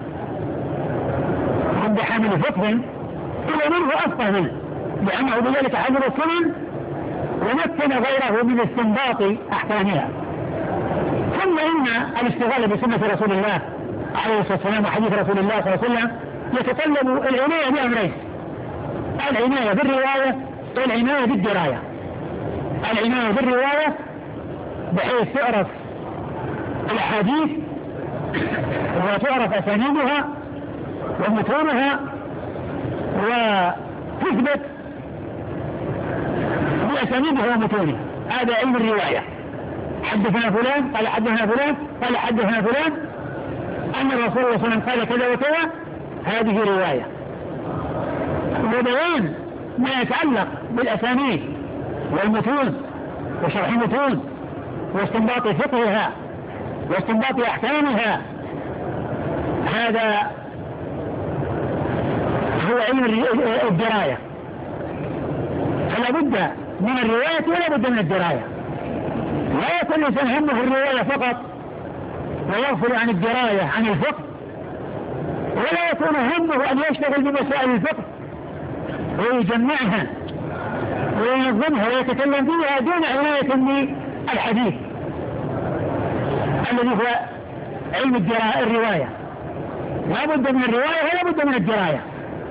رب حامل فقه إلى من هو أفقه منه، لأنه بذلك حفظ السنن ومكن غيره من استنباط أحكامها. ثم إن الاشتغال بسنة رسول الله عليه الصلاة والسلام وحديث رسول الله صلى الله عليه وسلم يتطلب العناية بأمرين: العناية بالرواية والعناية بالدراية. العناية بالرواية بحيث تعرف الأحاديث وتعرف أسانيدها ومتونها وتثبت بأسانيدها ومتونها، هذا علم الرواية. حدثنا فلان قال حدثنا فلان قال حدثنا فلان أن الرسول صلى الله عليه وسلم قال كذا وكذا، هذه رواية. وبيان ما يتعلق بالأسانيد والمتون وشرح المتون واستنباط فقهها واستنباط أحكامها، هذا هو علم الدراية. فلا بد من الرواية ولا بد من الدراية. لا يكون الإنسان همه الرواية فقط ويغفل عن الدراية عن الفقه، ولا يكون همه أن يشتغل بمسائل الفقه ويجمعها وينظمها ويتكلم فيها دون عناية بالحديث الذي هو علم الرواية. لا بد من الرواية ولا بد من الدراية.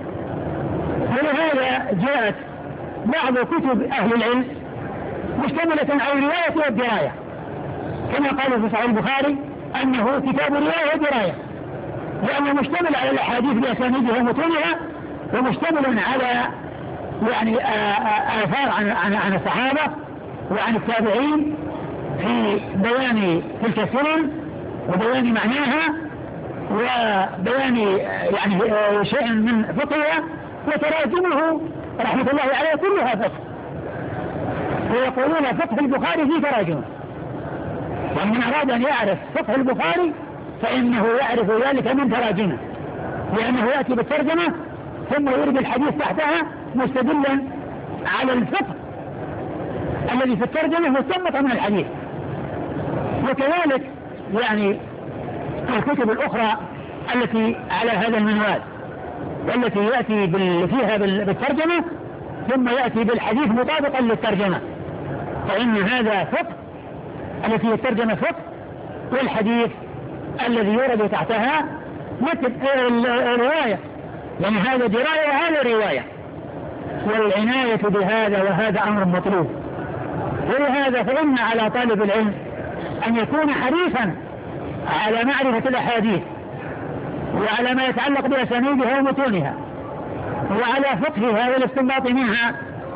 ولهذا جاءت بعض كتب أهل العلم مشتملة على الرواية والدراية، كما قالوا في صحيح البخاري أنه كتاب رواية ودراية، لأنه مشتمل على الأحاديث بأسانيدها ومتونها، ومشتمل على يعني آثار عن عن عن الصحابة وعن التابعين في بيان تلك السنن وبيان معناها وبيان يعني شيء من فقهها، وتراجمه رحمة الله عليه كلها فقه، ويقولون فقه البخاري في تراجمه. ومن أراد أن يعرف فقه البخاري فإنه يعرف ذلك من تراجمه، لأنه يأتي بالترجمة ثم يرد الحديث تحتها مستدلا على الفقه الذي في الترجمة مستنبطا من الحديث. وكذلك يعني الكتب الأخرى التي على هذا المنوال والتي يأتي فيها بالترجمة ثم يأتي بالحديث مطابقا للترجمة، فإن هذا فقه التي الترجمة فقه، والحديث الذي يورد تحتها مثل الرواية، يعني هذا دراية وهذا رواية. والعناية بهذا وهذا أمر مطلوب. ولهذا فإن على طالب العلم أن يكون حريصا على معرفة الأحاديث وعلى ما يتعلق بأسانيدها ومتونها وعلى فقهها والاستنباط منها،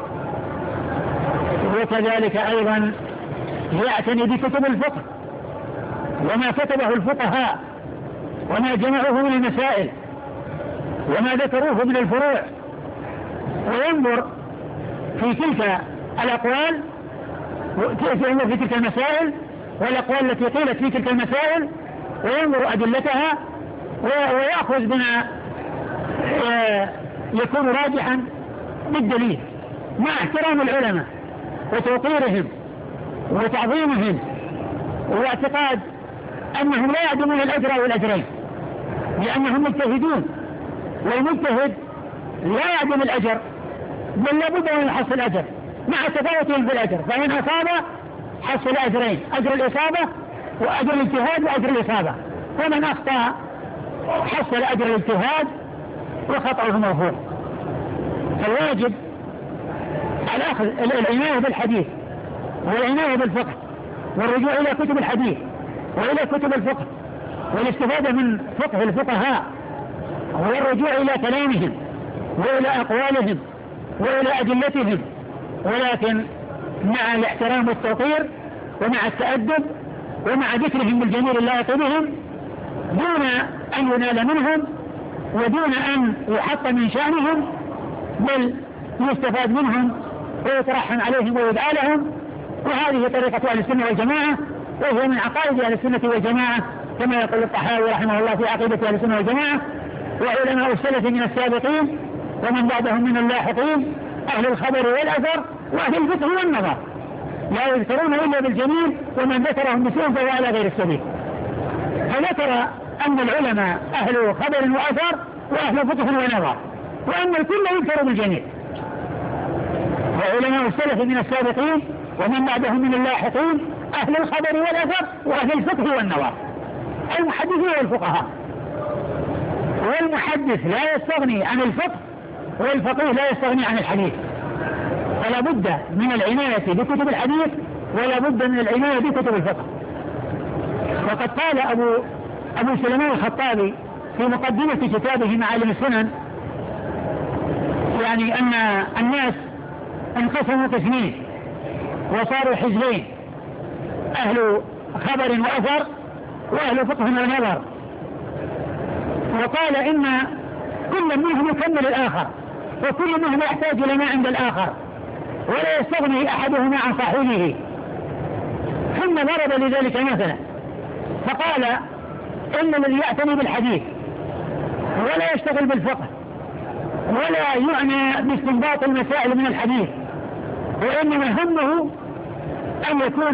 وكذلك أيضا يعتني بكتب الفقه وما كتبه الفقهاء وما جمعوه من المسائل وما ذكروه من الفروع، وينظر في تلك الأقوال في تلك المسائل والأقوال التي قيلت في تلك المسائل، وينظر أدلتها ويأخذ بما يكون راجحا بالدليل، مع احترام العلماء وتوقيرهم وتعظيمهم واعتقاد أنهم لا يعدمون الأجر والأجرين، لأنهم مجتهدون، والمجتهد لا يعدم الأجر بل لابد أن يحصل الأجر مع تفاوتهم في الأجر، فإن أصاب حصل أجرين: أجر الإصابة وأجر الاجتهاد وأجر الإصابة، ومن أخطأ حصل أجر الاجتهاد وخطأه مرفوع. فالواجب الأخذ العناية بالحديث والعناية بالفقه والرجوع إلى كتب الحديث وإلى كتب الفقه والاستفادة من فقه الفقهاء والرجوع إلى كلامهم وإلى أقوالهم وإلى أدلتهم. ولكن مع الاحترام والتوقير ومع التأدب ومع ذكرهم بالجميل اللائق بهم، دون أن ينال منهم ودون أن يحط من شأنهم، بل يستفاد منهم ويترحم عليهم ويدعى لهم. وهذه طريقة أهل السنة والجماعة، وهي من عقائد أهل السنة والجماعة كما يقول الطحاوي رحمه الله في عقيدة أهل السنة والجماعة. وعلماء السلف من السابقين ومن بعدهم من اللاحقين أهل الخبر والأثر وأهل الفقه والنظر لا يذكرون إلا بالجميل، ومن ذكرهم بسوء فهو على غير السبيل. فذكر أن العلماء أهل خبر وأثر وأهل فقه ونظر، وأن الكل يذكر بالجميل. وعلماء السلف من السابقين ومن بعدهم من اللاحقين أهل الخبر والأثر وأهل الفقه والنظر، المحدثين والفقهاء. والمحدث لا يستغني عن الفقه، والفقيه لا يستغني عن الحديث، فلا بد من العناية بكتب الحديث ولا بد من العناية بكتب الفقه. وقد قال أبو, أبو سليمان الخطابي في مقدمة كتابه معالم السنن يعني أن الناس انقسموا قسمين وصاروا حزبين، أهل خبر وأثر وأهل فقه ونظر، وقال إن كل منهم يكمل الآخر، وكل منهم يحتاج إلى ما عند الآخر، ولا يستغني أحدهما عن صاحبه. ثم ضرب لذلك مثلا فقال إن الذي يعتني بالحديث ولا يشتغل بالفقه ولا يعنى باستنباط المسائل من الحديث، وإنما همه أن يكون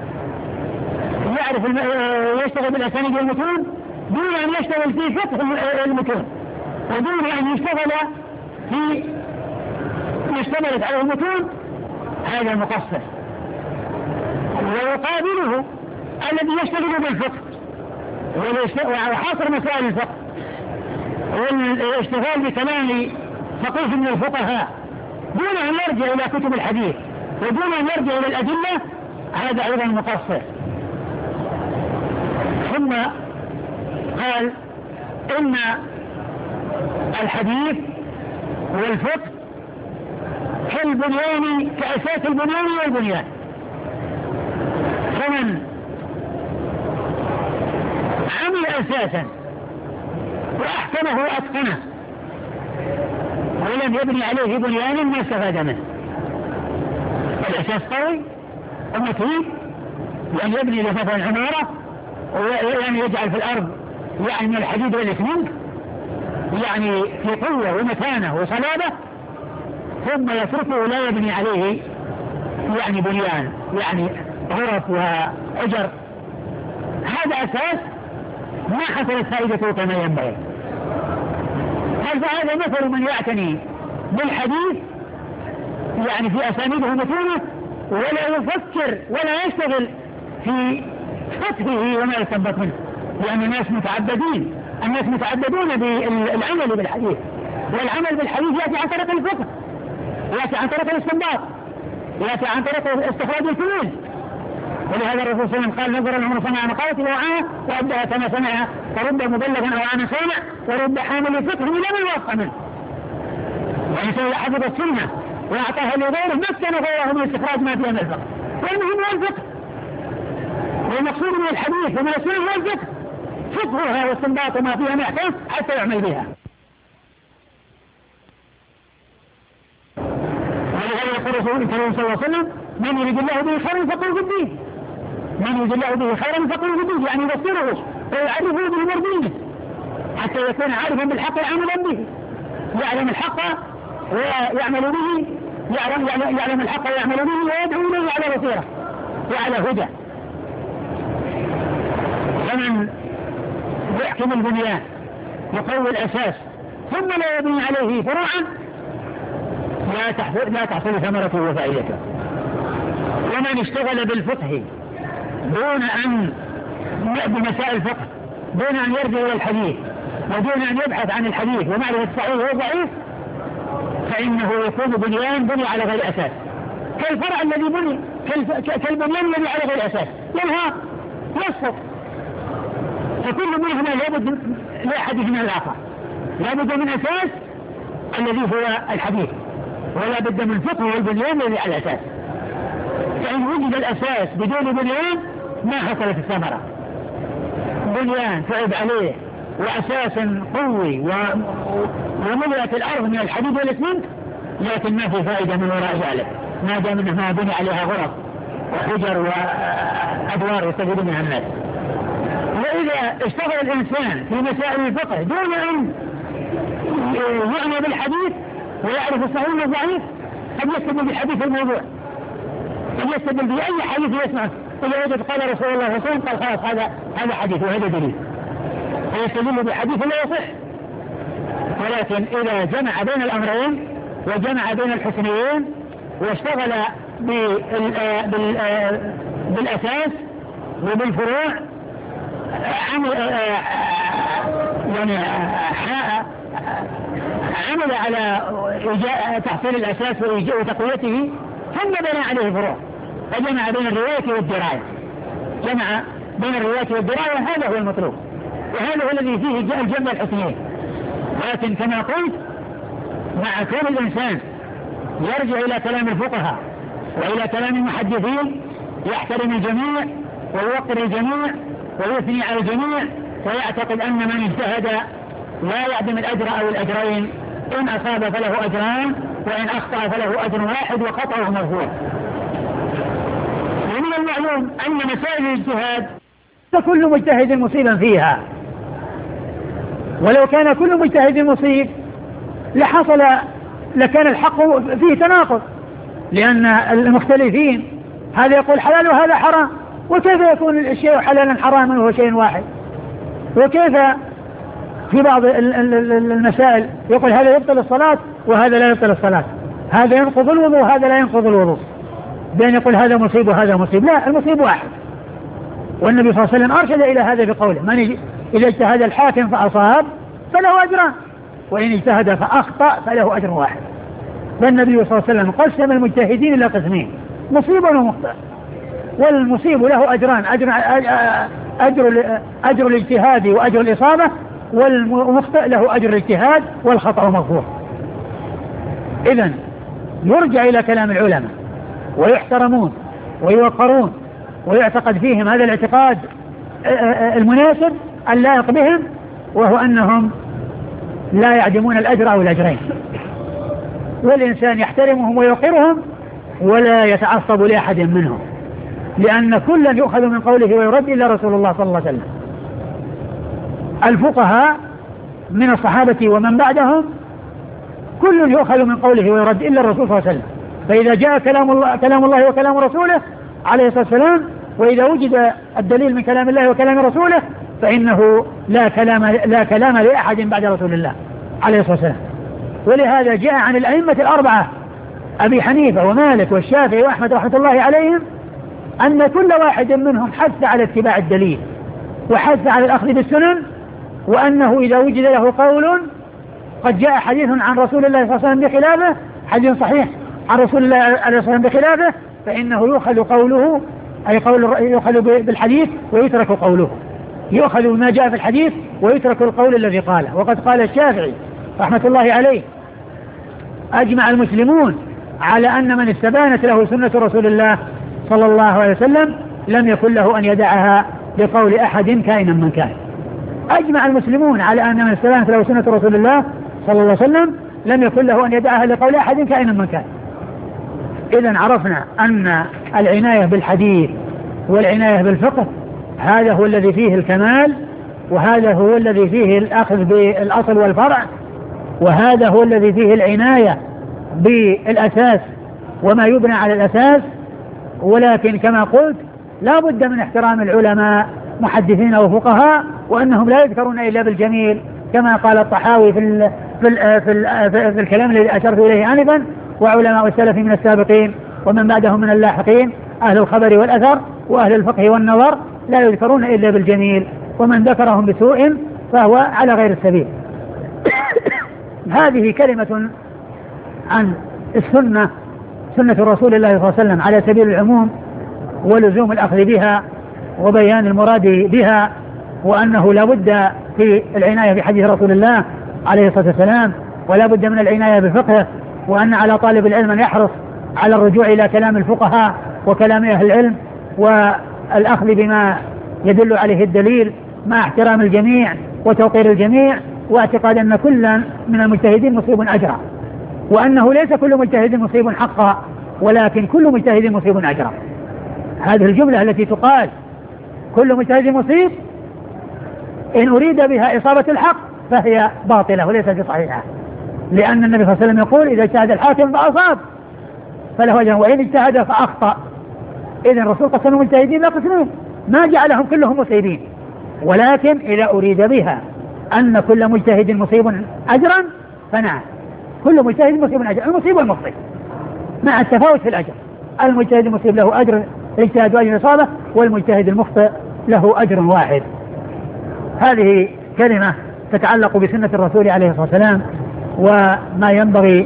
يعرف يشتغل بالأسانيد والمتون دون أن يشتغل في فقه المتون، ودون أن يشتغل في يشتغلت على المتون، هذا مقصر. ويقابله الذي يشتغل بالفقه وحاصر مسائل الفقه والاشتغال بكلام فقيه من الفقهاء دون أن يرجع إلى كتب الحديث ودون أن يرجع إلى الأدلة، هذا أيضا مقصر. ثم قال إن الحديث والفقه كالبنيان كأساس البنيان والبنيان، فمن عمل أساسا وأحكمه وأتقنه ولم يبني عليه بنيانا ما استفاد منه. الأساس قوي ومتين، لأن يبني لفتح العمارة وأن يجعل في الأرض يعني من الحديد والإسمنت يعني في قوة ومتانة وصلابة، ثم يتركه لا يبني عليه يعني بنيان يعني غرف وأجر، هذا أساس ما حصلت فائدته كما ينبغي. هذا مثل من يعتني بالحديث يعني في أسانيده متونة ولا يفكر ولا يشتغل في فتحه وما يستنبط منه، لأن الناس متعبدين الناس متعبدون بالعمل بالحديث، والعمل بالحديث يأتي عن طريق الفقه، يأتي عن طريق الاستنباط، يأتي عن طريق استخراج الفنون. ولهذا الرسول صلى الله عليه وسلم قال: نظر العمر صنع مقالته ووعاها وأبدأ كما سمعها، فرد مبلغا أو عن سامع ورد حامل فقه إلى من وافق منه. والإنسان إذا حفظ السنة وأعطاها لغيره مكن غيره من استخراج ما فيها من الفقه، والمهم هو الفقه، والمقصود من الحديث ومن السنة هو الفقه، فقهها واستنباط ما فيها من أحكام حتى يعمل بها. ولهذا يقول رسول الله صلى الله عليه وسلم: من يريد الله به خيرا يفقهه في الدين، من يريد الله به خيرا يفقهه في الدين، يعني يبصره ويعرفه بأمور دينه حتى يكون عارفا بالحق وعاملا به، يعلم الحق ويعمل به، يعلم, يعلم الحق ويعمل به ويدعو إليه على بصيرة وعلى هدى. فمن يحكم البنيان يقوي الأساس ثم لا يبني عليه فروعا لا تحصل, لا تحصل ثمرته وفائدته. ومن اشتغل بالفقه دون أن بمسائل الفقه دون أن يرجع إلى الحديث ودون أن يبحث عن الحديث ومعرفة الصحيح والضعيف، فإنه يكون بنيان بني على غير أساس، كالفرع الذي بني كالبنيان الذي على غير أساس ينهار يسقط. فكل منهما لابد لأحدهما الآخر، لابد من أساس الذي هو الحديث، ولا بد من فقه والبنيان الذي على الأساس. فإن وجد الأساس بدون بنيان ما حصلت الثمرة. بنيان تعب عليه وأساس قوي وملئت الأرض من الحديد والإسمنت، لكن ما في فائدة من وراء ذلك ما دام أنه ما بني عليها غرف وحجر وأدوار يستفيد منها الناس. وإذا اشتغل الإنسان في مسائل الفقه دون أن يعنى بالحديث ويعرف الصحيح والضعيف قد يستدل بالحديث الموضوع، قد يستدل بأي حديث يسمعه. إذا وجد قال رسول الله صلى الله عليه وسلم قال خلاص هذا هذا حديث وهذا دليل، فيستدل بحديث لا يصح. ولكن إذا جمع بين الأمرين وجمع بين الحسنيين واشتغل بالأساس وبالفروع عمل يعني عمل على تحصيل الأساس وتقويته ثم بنى عليه فروع، فجمع بين الرواية والدراية، جمع بين الرواية والدراية، هذا هو المطلوب وهذا هو الذي فيه جاء الجمع الحسنيين. لكن كما قلت مع كون الإنسان يرجع إلى كلام الفقهاء وإلى كلام المحدثين يحترم الجميع ويوقر الجميع ويثني على الجميع ويعتقد أن من اجتهد لا يعدم الأجر أو الأجرين، إن أصاب فله أجران وإن أخطأ فله أجر واحد وخطأه مغفور. ومن المعلوم أن مسائل الاجتهاد فكل مجتهد مصيبا فيها، ولو كان كل مجتهد مصيب لحصل لكان الحق فيه تناقض، لأن المختلفين هذا يقول حلال وهذا حرام، وكيف يكون الشيء حلالا حراما وهو شيء واحد؟ وكيف في بعض المسائل يقول هذا يبطل الصلاة وهذا لا يبطل الصلاة، هذا ينقض الوضوء وهذا لا ينقض الوضوء، بين يقول هذا مصيب وهذا مصيب؟ لا، المصيب واحد. والنبي صلى الله عليه وسلم أرشد إلى هذا بقوله من إذا اجتهد الحاكم فأصاب فله أجران وإن اجتهد فأخطأ فله أجر واحد. فالنبي صلى الله عليه وسلم قسم المجتهدين إلى قسمين، مصيب ومخطئ، والمصيب له أجران، أجر, أجر, أجر الاجتهاد وأجر الإصابة، والمخطئ له أجر الاجتهاد والخطأ مغفور. إذن يرجع إلى كلام العلماء ويحترمون ويوقرون ويعتقد فيهم هذا الاعتقاد المناسب اللائق بهم، وهو أنهم لا يعدمون الأجر أو الأجرين، والإنسان يحترمهم ويوقرهم ولا يتعصب لأحد منهم، لأن كلا يؤخذ من قوله ويرد إلا رسول الله صلى الله عليه وسلم. الفقهاء من الصحابة ومن بعدهم كل يؤخذ من قوله ويرد إلا الرسول صلى الله عليه وسلم. فإذا جاء كلام الله, كلام الله وكلام رسوله عليه الصلاة والسلام، وإذا وجد الدليل من كلام الله وكلام رسوله، فإنه لا كلام, لا كلام لأحد بعد رسول الله عليه الصلاة والسلام. ولهذا جاء عن الأئمة الأربعة أبي حنيفة ومالك والشافعي وأحمد رحمة الله عليهم أن كل واحد منهم حث على اتباع الدليل وحث على الأخذ بالسنن، وأنه إذا وجد له قول قد جاء حديث عن رسول الله صلى الله عليه وسلم بخلافه، حديث صحيح عن رسول الله عليه الصلاة والسلام بخلافه، فإنه يؤخذ قوله، أي قول يؤخذ بالحديث ويترك قوله، يؤخذ بما جاء في الحديث ويترك القول الذي قاله. وقد قال الشافعي رحمة الله عليه أجمع المسلمون على أن من استبانت له سنة رسول الله صلى الله عليه وسلم لم يكن له أن يدعها بقول أحد كائنا من كان. أجمع المسلمون على أن من استبانت له سنة رسول الله صلى الله عليه وسلم لم يكن له أن يدعها لقول أحد كائنا من كان. إذن عرفنا أن العناية بالحديث والعناية بالفقه هذا هو الذي فيه الكمال، وهذا هو الذي فيه الأخذ بالأصل والفرع، وهذا هو الذي فيه العناية بالأساس وما يبنى على الأساس. ولكن كما قلت لا بد من احترام العلماء محدثين وفقهاء، وأنهم لا يذكرون إلا بالجميل كما قال الطحاوي في, ال في, ال في, ال في الكلام الذي أشرت إليه آنفا. وعلماء السلف من السابقين ومن بعدهم من اللاحقين أهل الخبر والأثر وأهل الفقه والنظر لا يذكرون إلا بالجميل، ومن ذكرهم بسوء فهو على غير السبيل. هذه كلمة عن السنة، سنة رسول الله صلى الله عليه وسلم على سبيل العموم ولزوم الأخذ بها وبيان المراد بها، وأنه لا بد في العناية بحديث رسول الله عليه الصلاة والسلام، ولا بد من العناية بفقهه، وأن على طالب العلم أن يحرص على الرجوع إلى كلام الفقهاء وكلام أهل العلم والأخذ بما يدل عليه الدليل مع احترام الجميع وتوقير الجميع، واعتقاد أن كلا من المجتهدين مصيب أجرا، وأنه ليس كل مجتهد مصيب حقا ولكن كل مجتهد مصيب أجرا. هذه الجملة التي تقال كل مجتهد مصيب إن أريد بها إصابة الحق فهي باطلة وليست بصحيحة، لأن النبي صلى الله عليه وسلم يقول إذا اجتهد الحاكم فأصاب فله أجر وإن اجتهد فأخطأ. إذن الرسول قسم المجتهدين لا قسمين، ما جعلهم كلهم مصيبين، ولكن إذا أريد بها أن كل مجتهد مصيب أجرا فنعم، كل مجتهد مصيب أجر، المصيب والمخطئ مع التفاوت في الأجر. المجتهد المصيب له أجر الاجتهاد وأجر الإصابة، والمجتهد المخطئ له أجر واحد. هذه كلمة تتعلق بسنة الرسول عليه الصلاة والسلام وما ينبغي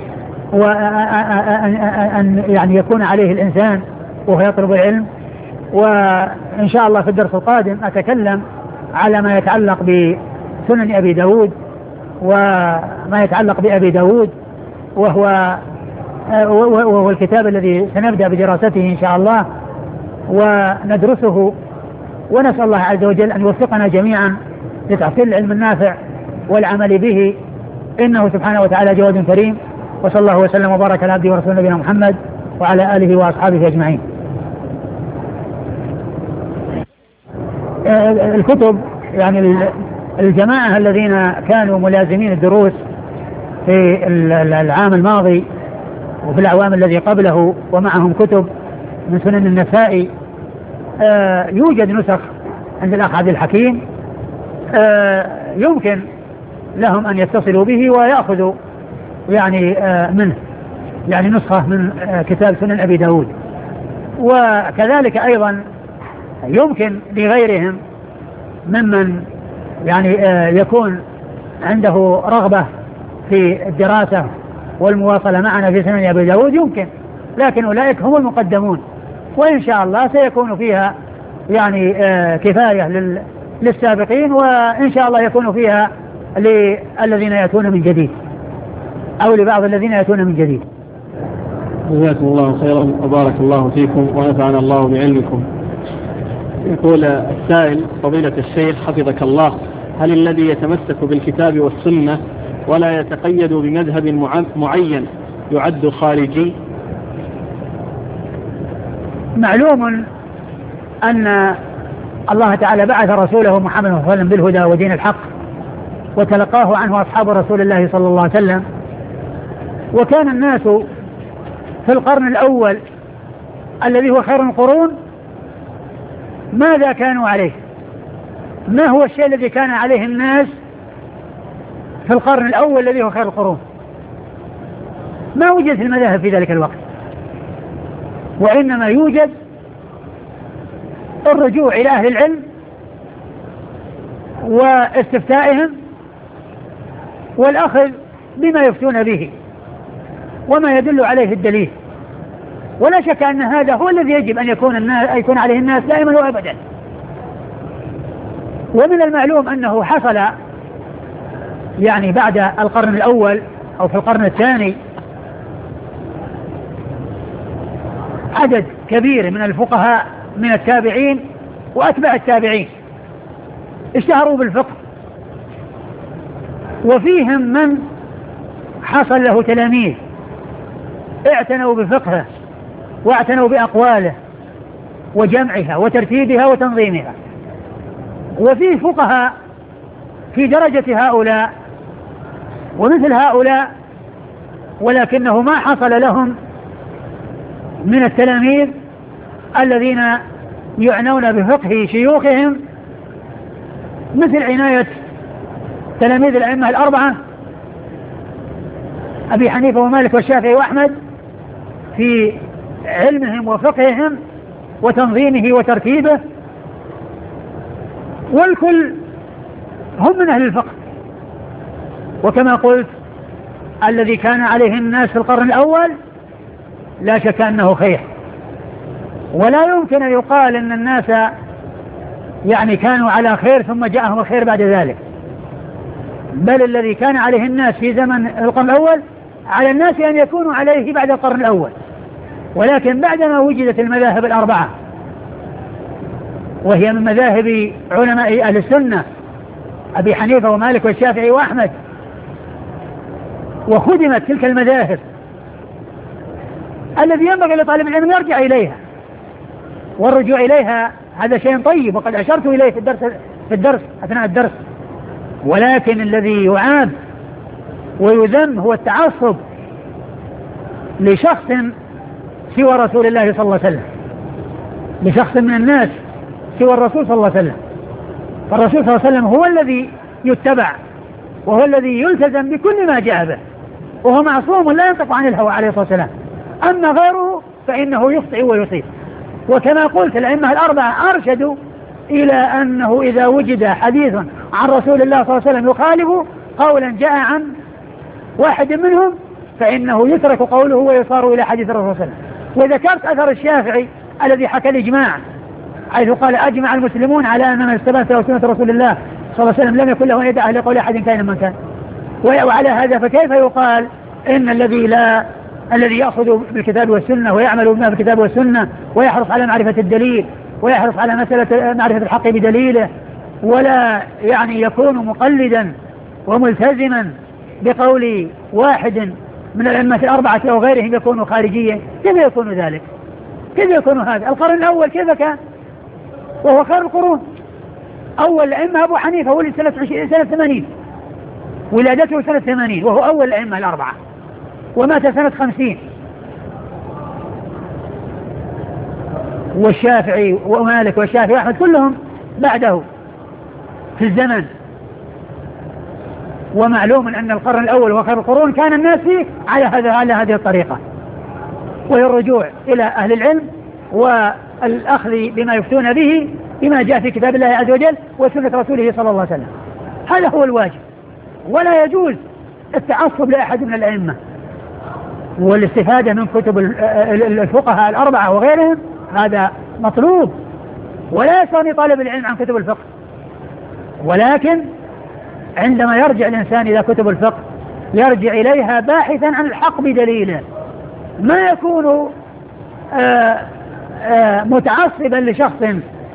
أن يعني يكون عليه الإنسان وهو يطلب العلم. وإن شاء الله في الدرس القادم أتكلم على ما يتعلق بسنن أبي داود وما يتعلق بأبي داود، وهو وهو الكتاب الذي سنبدأ بدراسته إن شاء الله وندرسه، ونسأل الله عز وجل أن يوفقنا جميعا لتحصيل العلم النافع والعمل به، إنه سبحانه وتعالى جواد كريم. وصلى الله وسلم وبارك على عبده ورسوله نبينا محمد وعلى آله وأصحابه أجمعين. الكتب يعني الجماعة الذين كانوا ملازمين الدروس في العام الماضي وفي الأعوام الذي قبله ومعهم كتب من سنن النسائي، يوجد نسخ عند الأخ عبد الحكيم يمكن لهم أن يتصلوا به ويأخذوا يعني منه يعني نسخة من كتاب سنن أبي داود. وكذلك أيضا يمكن لغيرهم ممن يعني يكون عنده رغبة في الدراسة والمواصلة معنا في سنن أبي داود يمكن، لكن أولئك هم المقدمون، وإن شاء الله سيكون فيها يعني كفاية للسابقين، وإن شاء الله يكون فيها للذين يأتون من جديد أو لبعض الذين يأتون من جديد. جزاكم الله خيرا وبارك الله فيكم ونفعنا الله بعلمكم. يقول السائل: فضيلة الشيخ حفظك الله، هل الذي يتمسك بالكتاب والسنة ولا يتقيد بمذهب معين يعد خارجي؟ معلوم أن الله تعالى بعث رسوله محمد صلى الله عليه وسلم بالهدى ودين الحق، وتلقاه عنه أصحاب رسول الله صلى الله عليه وسلم، وكان الناس في القرن الأول الذي هو خير القرون ماذا كانوا عليه؟ ما هو الشيء الذي كان عليه الناس في القرن الأول الذي هو خير القرون؟ ما وجد في المذاهب في ذلك الوقت، وإنما يوجد الرجوع إلى أهل العلم واستفتائهم والأخذ بما يفتون به وما يدل عليه الدليل. ولا شك أن هذا هو الذي يجب أن يكون الناس يكون عليه الناس دائما وأبدا. ومن المعلوم أنه حصل يعني بعد القرن الأول أو في القرن الثاني عدد كبير من الفقهاء من التابعين وأتباع التابعين اشتهروا بالفقه، وفيهم من حصل له تلاميذ اعتنوا بفقهه واعتنوا بأقواله وجمعها وترتيبها وتنظيمها، وفيه فقهاء في درجة هؤلاء ومثل هؤلاء ولكنه ما حصل لهم من التلاميذ الذين يعنون بفقه شيوخهم مثل عناية تلاميذ الأئمة الأربعة أبي حنيفة ومالك والشافعي وأحمد في علمهم وفقههم وتنظيمه وترتيبه، والكل هم من أهل الفقه. وكما قلت الذي كان عليه الناس في القرن الأول لا شك أنه خير، ولا يمكن أن يقال أن الناس يعني كانوا على خير ثم جاءهم الخير بعد ذلك، بل الذي كان عليه الناس في زمن القرن الأول على الناس أن يكونوا عليه بعد القرن الأول، ولكن بعدما وجدت المذاهب الأربعة وهي من مذاهب علماء أهل السنة أبي حنيفة ومالك والشافعي وأحمد، وخدمت تلك المذاهب، الذي ينبغي لطالب العلم يرجع إليها، والرجوع إليها هذا شيء طيب، وقد أشرت إليه في الدرس في الدرس أثناء الدرس. ولكن الذي يعاب ويذم هو التعصب لشخص سوى رسول الله صلى الله عليه وسلم، لشخص من الناس سوى الرسول صلى الله عليه وسلم. فالرسول صلى الله عليه وسلم هو الذي يتبع، وهو الذي يلتزم بكل ما جاء به، وهو معصوم لا ينطق عن الهوى عليه الصلاة والسلام. أما غيره فإنه يخطئ ويصيب. وكما قلت الأئمة الأربعة أرشدوا إلى أنه إذا وجد حديث عن رسول الله صلى الله عليه وسلم يخالف قولا جاء عن واحد منهم فإنه يترك قوله ويصار إلى حديث الرسول صلى الله عليه وسلم. وذكرت أثر الشافعي الذي حكى الإجماع، حيث قال أجمع المسلمون على أن من استبان سنة رسول الله صلى الله عليه وسلم لم يكن له أن يدع لقول أحد كائنا من كان. وعلى هذا فكيف يقال إن الذي لا الذي يأخذ بالكتاب والسنة ويعمل بما بالكتاب والسنة ويحرص على معرفة الدليل ويحرص على مسألة معرفة الحق بدليله، ولا يعني يكون مقلدا وملتزما بقول واحد من الأئمة الأربعة أو غيرهم يكون خارجيا؟ كيف يكون ذلك؟ كيف يكون هذا؟ القرن الأول كيف كان؟ وهو خير القرون. أول الأئمة أبو حنيفة ولد سنة سنة ثمانين، ولادته سنة ثمانين، وهو أول الأئمة الأربعة، ومات سنة خمسين. والشافعي ومالك والشافعي وأحمد كلهم بعده في الزمن. ومعلوم أن القرن الأول وخير القرون كان الناس فيه على هذا على هذه الطريقة، وهي الرجوع إلى أهل العلم والأخذ بما يفتون به بما جاء في كتاب الله عز وجل وسنة رسوله صلى الله عليه وسلم. هذا هو الواجب، ولا يجوز التعصب لأحد من الأئمة، والاستفادة من كتب الفقهاء الأربعة وغيرهم هذا مطلوب، ولا يستغني طالب العلم عن كتب الفقه. ولكن عندما يرجع الإنسان إلى كتب الفقه يرجع إليها باحثا عن الحق بدليله، ما يكون آآ آآ متعصبا لشخص،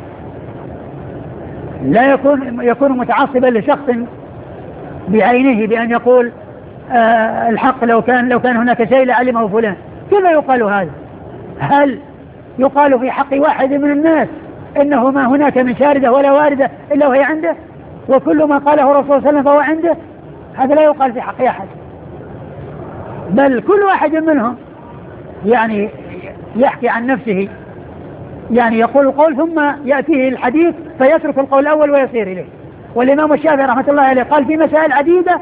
لا يكون يكون متعصبا لشخص بعينه بأن يقول الحق لو كان لو كان هناك شيء لعلمه فلان. كيف يقال هذا؟ هل يقال في حق واحد من الناس إنه ما هناك من شاردة ولا واردة إلا وهي عنده، وكل ما قاله الرسول صلى الله عليه وسلم فهو عنده؟ هذا لا يقال في حق أحد، بل كل واحد منهم يعني يحكي عن نفسه، يعني يقول القول ثم يأتيه الحديث فيترك القول الأول ويصير إليه. والإمام الشافعي رحمة الله عليه قال في مسائل عديدة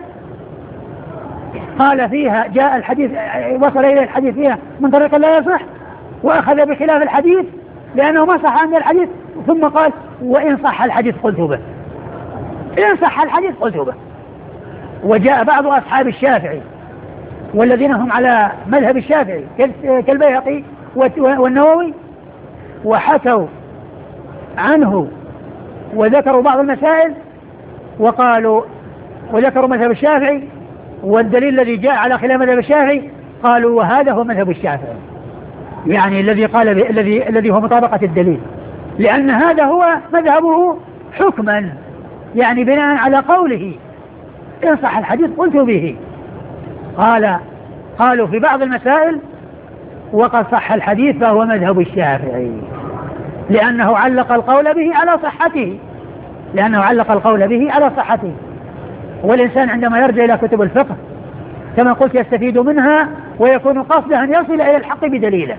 قال فيها جاء الحديث وصل إليه الحديث فيها من طريق لا يصح، وأخذ بخلاف الحديث لأنه ما صح عند الحديث، ثم قال وإن صح الحديث قلت به، إن صح الحديث قلت به. وجاء بعض أصحاب الشافعي والذين هم على مذهب الشافعي كالبيهقي والنووي وحكوا عنه وذكروا بعض المسائل وقالوا وذكروا مذهب الشافعي والدليل الذي جاء على خلاف مذهب الشافعي، قالوا وهذا هو مذهب الشافعي، يعني الذي قال الذي الذي هو مطابقة الدليل، لأن هذا هو مذهبه حكما، يعني بناء على قوله إن صح الحديث قلت به. قال قالوا في بعض المسائل وقد صح الحديث فهو مذهب الشافعي، لأنه علق القول به على صحته لأنه علق القول به على صحته. والإنسان عندما يرجع إلى كتب الفقه كما قلت يستفيد منها ويكون قصده أن يصل إلى الحق بدليله.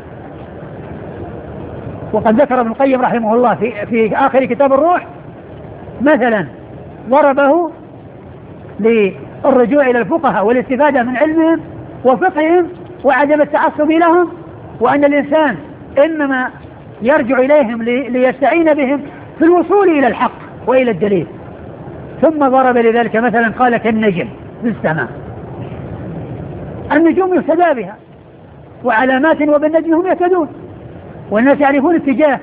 وقد ذكر ابن القيم رحمه الله في, في آخر كتاب الروح مثلا ضربه للرجوع إلى الفقهاء والاستفادة من علمهم وفقههم وعدم التعصب لهم، وأن الإنسان إنما يرجع إليهم ليستعين بهم في الوصول إلى الحق وإلى الدليل. ثم ضرب لذلك مثلا قال كالنجم في السماء، النجوم يهتدى بها وعلامات وبالنجم هم يهتدون، والناس يعرفون اتجاه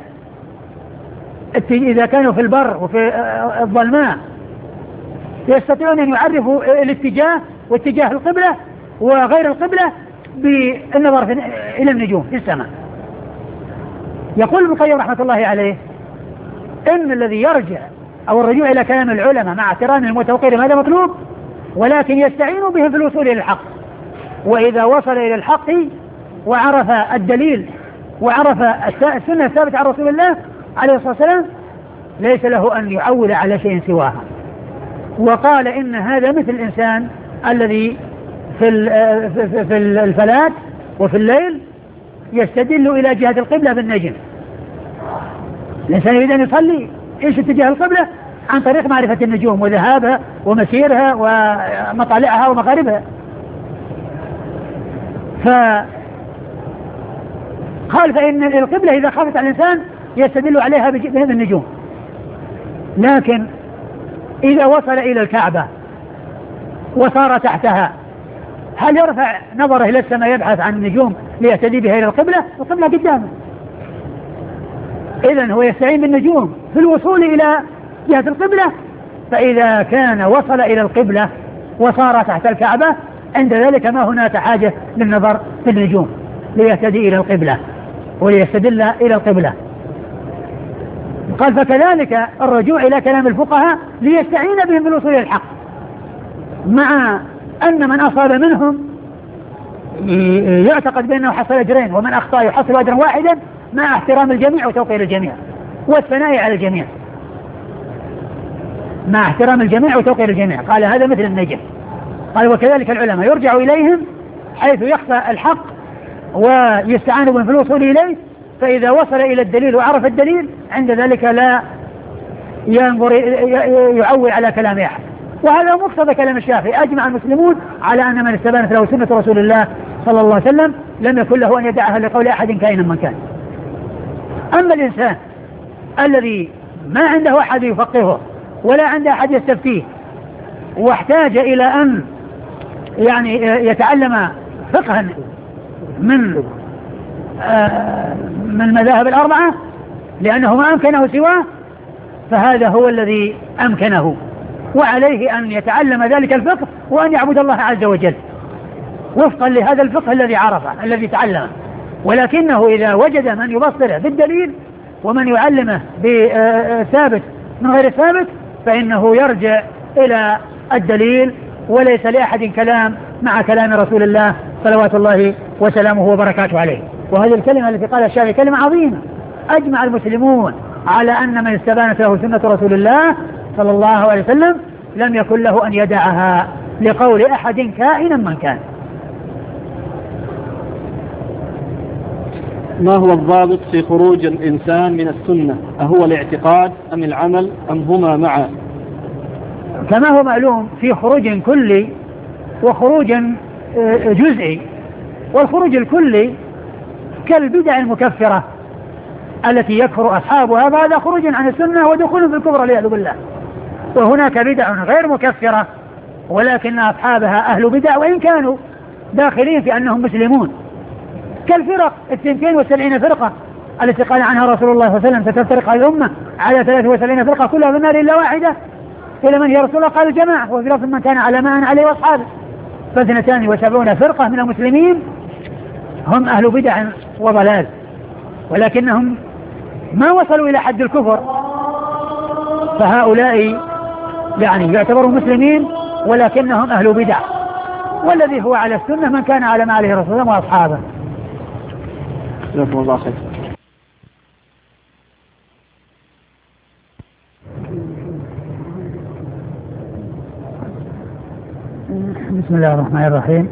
إذا كانوا في البر وفي الظلماء يستطيعون أن يعرفوا الاتجاه واتجاه القبلة وغير القبلة بالنظر إلى النجوم في السماء. يقول ابن القيم رحمة الله عليه إن الذي يرجع أو الرجوع إلى كلام العلماء مع احترام المتوقير هذا مطلوب، ولكن يستعين به في الوصول إلى الحق. وإذا وصل إلى الحق وعرف الدليل وعرف السنة الثابتة عن رسول الله عليه الصلاة والسلام ليس له أن يعول على شيء سواها. وقال إن هذا مثل الإنسان الذي في في الفلات وفي الليل يستدل إلى جهة القبلة بالنجم. الإنسان يريد أن يصلي إيش اتجاه القبلة؟ عن طريق معرفة النجوم وذهابها ومسيرها ومطالعها ومغاربها. فقال فإن القبلة إذا خافت على الإنسان يستدل عليها بهذه النجوم، لكن إذا وصل إلى الكعبة وصار تحتها هل يرفع نظره إلى السماء يبحث عن النجوم ليهتدي بها إلى القبلة؟ القبلة قدامه. إذن هو يستعين بالنجوم في الوصول إلى جهة القبلة. فإذا كان وصل إلى القبلة وصار تحت الكعبة عند ذلك ما هناك حاجة للنظر في النجوم ليهتدي إلى القبلة وليستدل إلى القبلة. قال فكذلك الرجوع إلى كلام الفقهاء ليستعين بهم بالوصول إلى الحق، مع أن من أصاب منهم يعتقد بأنه حصل أجرين ومن أخطأ يحصل أجرا واحدا مع احترام الجميع وتوقير الجميع والثناء على الجميع، مع احترام الجميع وتوقير الجميع. قال هذا مثل النجم. قال وكذلك العلماء يرجع إليهم حيث يخفى الحق ويستعان بهم في الوصول إليه، فإذا وصل إلى الدليل وعرف الدليل عند ذلك لا ينظر يعول على كلام أحد. وهذا مقتضى كلام الشافعي. أجمع المسلمون على أن من استبانت له سنة رسول الله صلى الله عليه وسلم لم يكن له أن يدعها لقول أحد كائنا من كان. أما الإنسان الذي ما عنده أحد يفقهه ولا عنده أحد يستفتيه واحتاج إلى أن يعني يتعلم فقها من آه من المذاهب الأربعة لأنه ما أمكنه سواه، فهذا هو الذي أمكنه، وعليه أن يتعلم ذلك الفقه وأن يعبد الله عز وجل وفقا لهذا الفقه الذي عرفه الذي تعلمه. ولكنه إذا وجد من يبصره بالدليل ومن يعلمه بثابت من غير ثابت فإنه يرجع إلى الدليل، وليس لأحد كلام مع كلام رسول الله صلوات الله وسلامه وبركاته عليه. وهذه الكلمة التي قالها الشافعي كلمة عظيمة. أجمع المسلمون على أن من استبانت له سنة رسول الله صلى الله عليه وسلم لم يكن له أن يدعها لقول أحد كائنا من كان. ما هو الضابط في خروج الإنسان من السنة؟ أهو الاعتقاد أم العمل أم هما معا؟ كما هو معلوم في خروج كلي وخروج جزئي. والخروج الكلي كالبدع المكفرة التي يكفر أصحابها، هذا خروج عن السنة ودخول في الكفر والعياذ بالله. وهناك بدع غير مكفرة ولكن أصحابها أهل بدع وإن كانوا داخلين في أنهم مسلمون، كالفرق الثنتين وسبعين فرقة التي قال عنها رسول الله صلى الله عليه وسلم ستفترق الأمة على ثلاث وسبعين فرقة كلها في النار إلا واحدة. إلى من يا رسول الله؟ قال الجماعة، وفي لفظ من كان على ما أنا عليه وأصحابه. فاثنتان وسبعون فرقة من المسلمين هم أهل بدع وضلال، ولكنهم ما وصلوا إلى حد الكفر، فهؤلاء يعني يعتبروا مسلمين ولكنهم أهل بدع. والذي هو على السنة من كان على ما عليه رسول الله وأصحابه. جزاكم الله خير. بسم الله الرحمن الرحيم.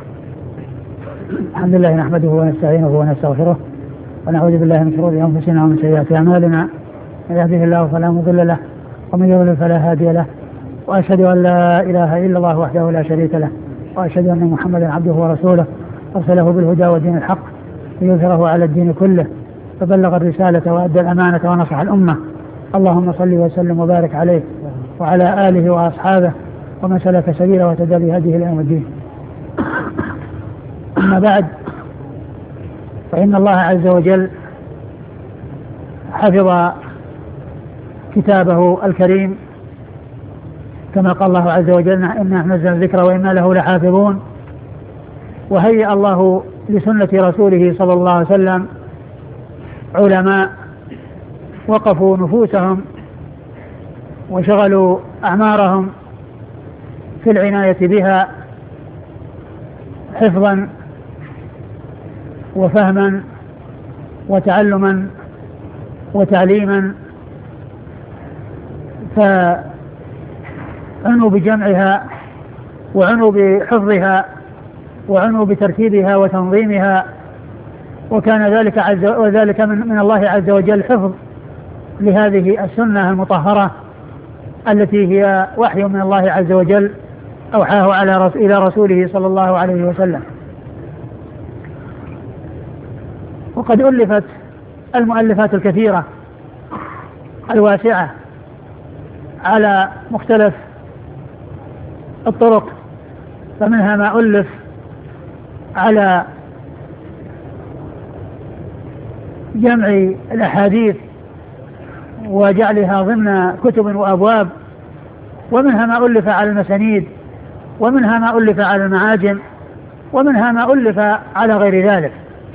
الحمد لله نحمده ونستعينه ونستغفره ونعوذ بالله من شرور أنفسنا ومن سيئات أعمالنا، من يهده الله فلا مضل له ومن يضلل فلا هادي له، وأشهد أن لا إله إلا الله وحده لا شريك له، وأشهد أن محمدا عبده ورسوله أرسله بالهدى ودين الحق ليظهره على الدين كله، فبلغ الرسالة وأدى الأمانة ونصح الأمة. اللهم صل وسلم وبارك عليه وعلى آله وأصحابه ومن سلك سبيله وتدى بهديه إلى يوم الدين. أما بعد، فإن الله عز وجل حفظ كتابه الكريم كما قال الله عز وجل إنا نزلنا الذكر وإنا له لحافظون. وهيأ الله لسنة رسوله صلى الله عليه وسلم علماء وقفوا نفوسهم وشغلوا أعمارهم في العناية بها حفظا وفهما وتعلما وتعليما، فعنوا بجمعها وعنوا بحفظها وعنوا بترتيبها وتنظيمها، وكان ذلك عز وذلك من, من الله عز وجل حفظ لهذه السنة المطهرة التي هي وحي من الله عز وجل أوحاه على رس... إلى رسوله صلى الله عليه وسلم. وقد ألفت المؤلفات الكثيرة الواسعة على مختلف الطرق، فمنها ما ألف على جمع الأحاديث وجعلها ضمن كتب وأبواب، ومنها ما ألف على المسانيد، ومنها ما ألف على المعاجم، ومنها ما ألف على غير ذلك.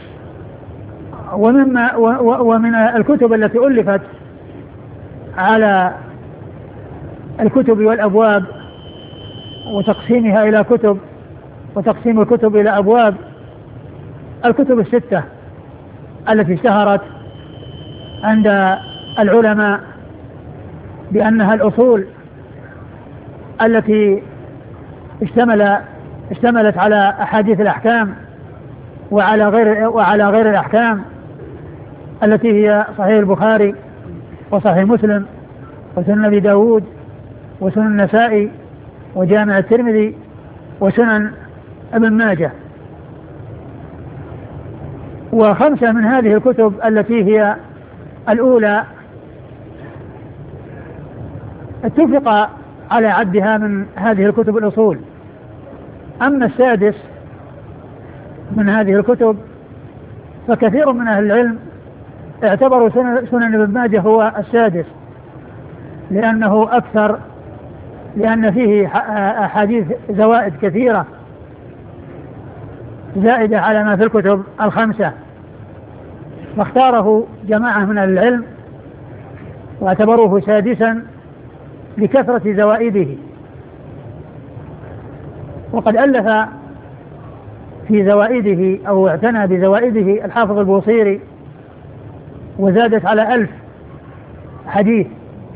ومما ومن الكتب التي ألفت على الكتب والأبواب وتقسيمها إلى كتب وتقسيم الكتب إلى أبواب الكتب الستة التي اشتهرت عند العلماء بأنها الأصول التي اشتمل اشتملت على أحاديث الأحكام وعلى غير وعلى غير الأحكام، التي هي صحيح البخاري وصحيح مسلم وسنن أبي داود وسنن النسائي وجامع الترمذي وسنن ابن ماجه. وخمسة من هذه الكتب التي هي الأولى اتفق على عدها من هذه الكتب الأصول. أما السادس من هذه الكتب فكثير من أهل العلم اعتبروا سنن ابن ماجه هو السادس، لأنه أكثر، لأن فيه أحاديث زوائد كثيرة زائدة على ما في الكتب الخمسة، فاختاره جماعة من أهل العلم واعتبروه سادسا لكثرة زوائده. وقد ألف في زوائده أو اعتنى بزوائده الحافظ البوصيري وزادت على ألف حديث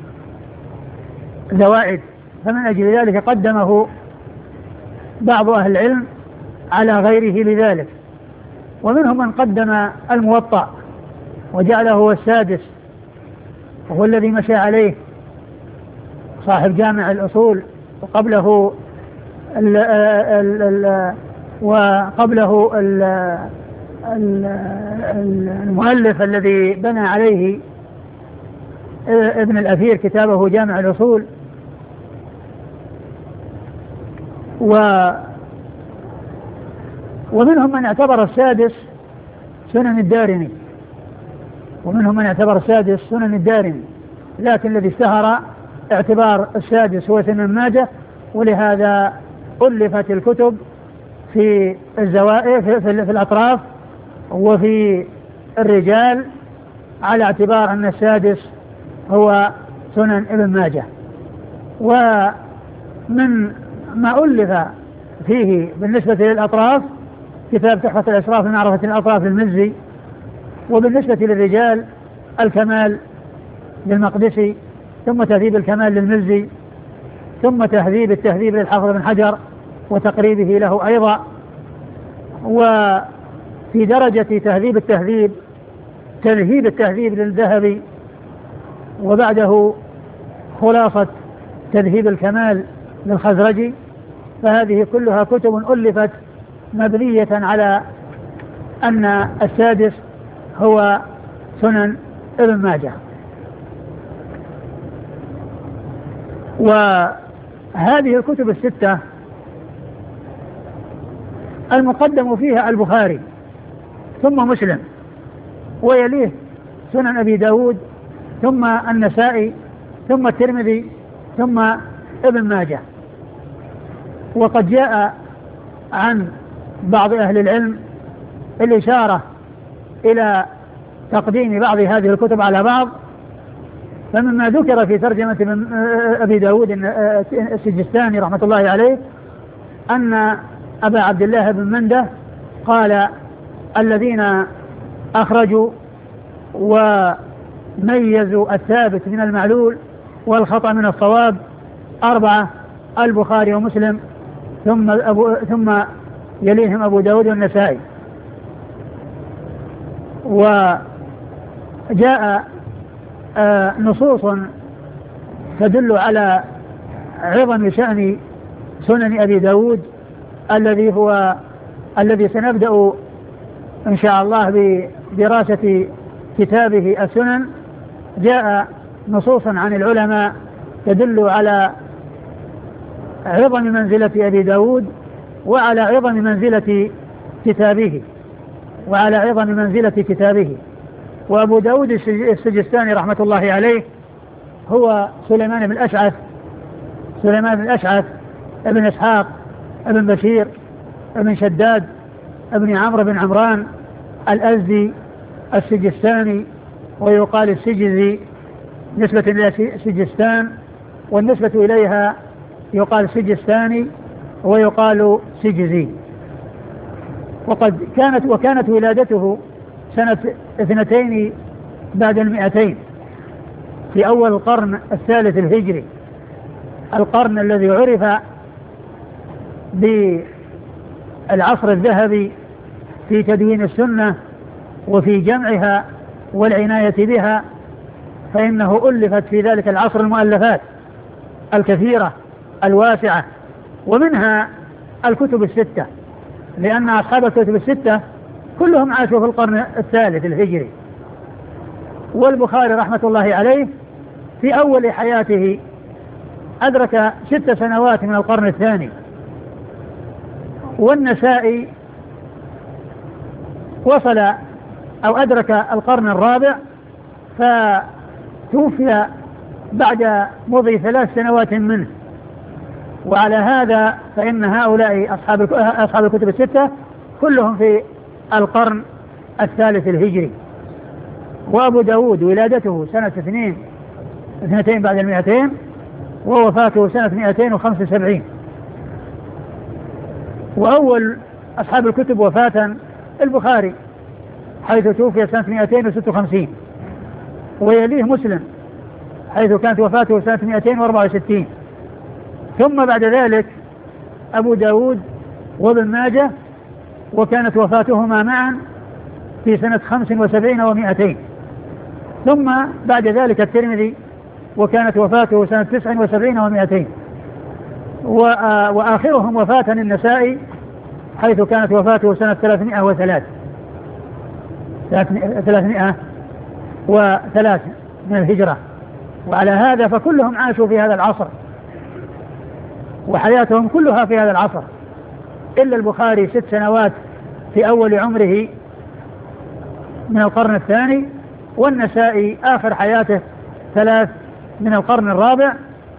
زوائد، فمن أجل ذلك قدمه بعض أهل العلم على غيره لذلك. ومنهم من قدم الموطأ وجعله هو السادس، وهو الذي مشى عليه صاحب جامع الأصول، وقبله ال ال ال وقبله ال ال المؤلف الذي بنى عليه ابن الأثير كتابه جامع الأصول. و ومنهم من اعتبر السادس سنن الدارمي ومنهم من اعتبر السادس سنن الدارمي لكن الذي اشتهر اعتبار السادس هو سنن ماجه، ولهذا ألفت الكتب في الزوائد في, في, في الأطراف وفي الرجال على اعتبار أن السادس هو سنن ابن ماجه. ومن ما ألف فيه بالنسبة للأطراف كتاب تحفة الأشراف لمعرفة الأطراف للمزي، وبالنسبة للرجال الكمال للمقدسي، ثم تهذيب الكمال للمزي، ثم تهذيب التهذيب للحافظ بن حجر وتقريبه له أيضا. وفي درجة تهذيب التهذيب تلهيب التهذيب للذهبي، وبعده خلاصة تذهيب الكمال للخزرجي. فهذه كلها كتب ألفت مبنية على أن السادس هو سنن ابن ماجه. وهذه الكتب الستة المقدم فيها البخاري ثم مسلم، ويليه سنن أبي داود، ثم النسائي، ثم الترمذي، ثم ابن ماجه. وقد جاء عن بعض أهل العلم الإشارة إلى تقديم بعض هذه الكتب على بعض. فمما ذكر في ترجمة أبي داود السجستاني رحمة الله عليه أن أبا عبد الله بن منده قال: الذين أخرجوا وميزوا الثابت من المعلول والخطأ من الصواب أربعة: البخاري ومسلم، ثم, أبو ثم يليهم أبو داود والنسائي. وجاء آه نصوص تدل على عظم شأن سنن أبي داود الذي هو الذي سنبدأ إن شاء الله بدراسة كتابه السنن. جاء نصوص عن العلماء تدل على عظم منزلة أبي داود وعلى عظم منزلة كتابه وعلى عظم منزلة كتابه. وأبو داود السجستاني رحمة الله عليه هو سليمان بن الأشعث سليمان بن الأشعث ابن إسحاق ابن بشير ابن شداد ابن عمرو بن عمران الأزدي السجستاني، ويقال السجزي نسبة إلى سجستان، والنسبة إليها يقال سجستاني ويقال سجزي. وقد كانت وكانت ولادته سنة اثنتين بعد المئتين في أول القرن الثالث الهجري، القرن الذي عرف بالعصر الذهبي في تدوين السنة وفي جمعها والعناية بها، فإنه ألفت في ذلك العصر المؤلفات الكثيرة الواسعة، ومنها الكتب الستة، لأن أصحاب الكتب الستة كلهم عاشوا في القرن الثالث الهجري. والبخاري رحمة الله عليه في أول حياته أدرك ست سنوات من القرن الثاني، والنسائي وصل أو أدرك القرن الرابع فتوفي بعد مضي ثلاث سنوات منه. وعلى هذا فإن هؤلاء أصحاب أصحاب الكتب الستة كلهم في القرن الثالث الهجري. وأبو داود ولادته سنة اثنين اثنتين بعد المئتين، ووفاته سنة مئتين وخمس وسبعين. وأول أصحاب الكتب وفاة البخاري حيث توفي سنة مئتين وستة وخمسين، ويليه مسلم حيث كانت وفاته سنة مئتين وأربعة وستين، ثم بعد ذلك أبو داود وابن ماجه، وكانت وفاتهما معا في سنة خمس وسبعين ومئتين، ثم بعد ذلك الترمذي وكانت وفاته سنة تسع وسبعين ومئتين، وآخرهم وفاة النسائي حيث كانت وفاته سنة ثلاثمائة وثلاث ثلاثمائة وثلاث من الهجرة. وعلى هذا فكلهم عاشوا في هذا العصر وحياتهم كلها في هذا العصر، إلا البخاري ست سنوات في أول عمره من القرن الثاني، والنسائي آخر حياته ثلاث من القرن الرابع،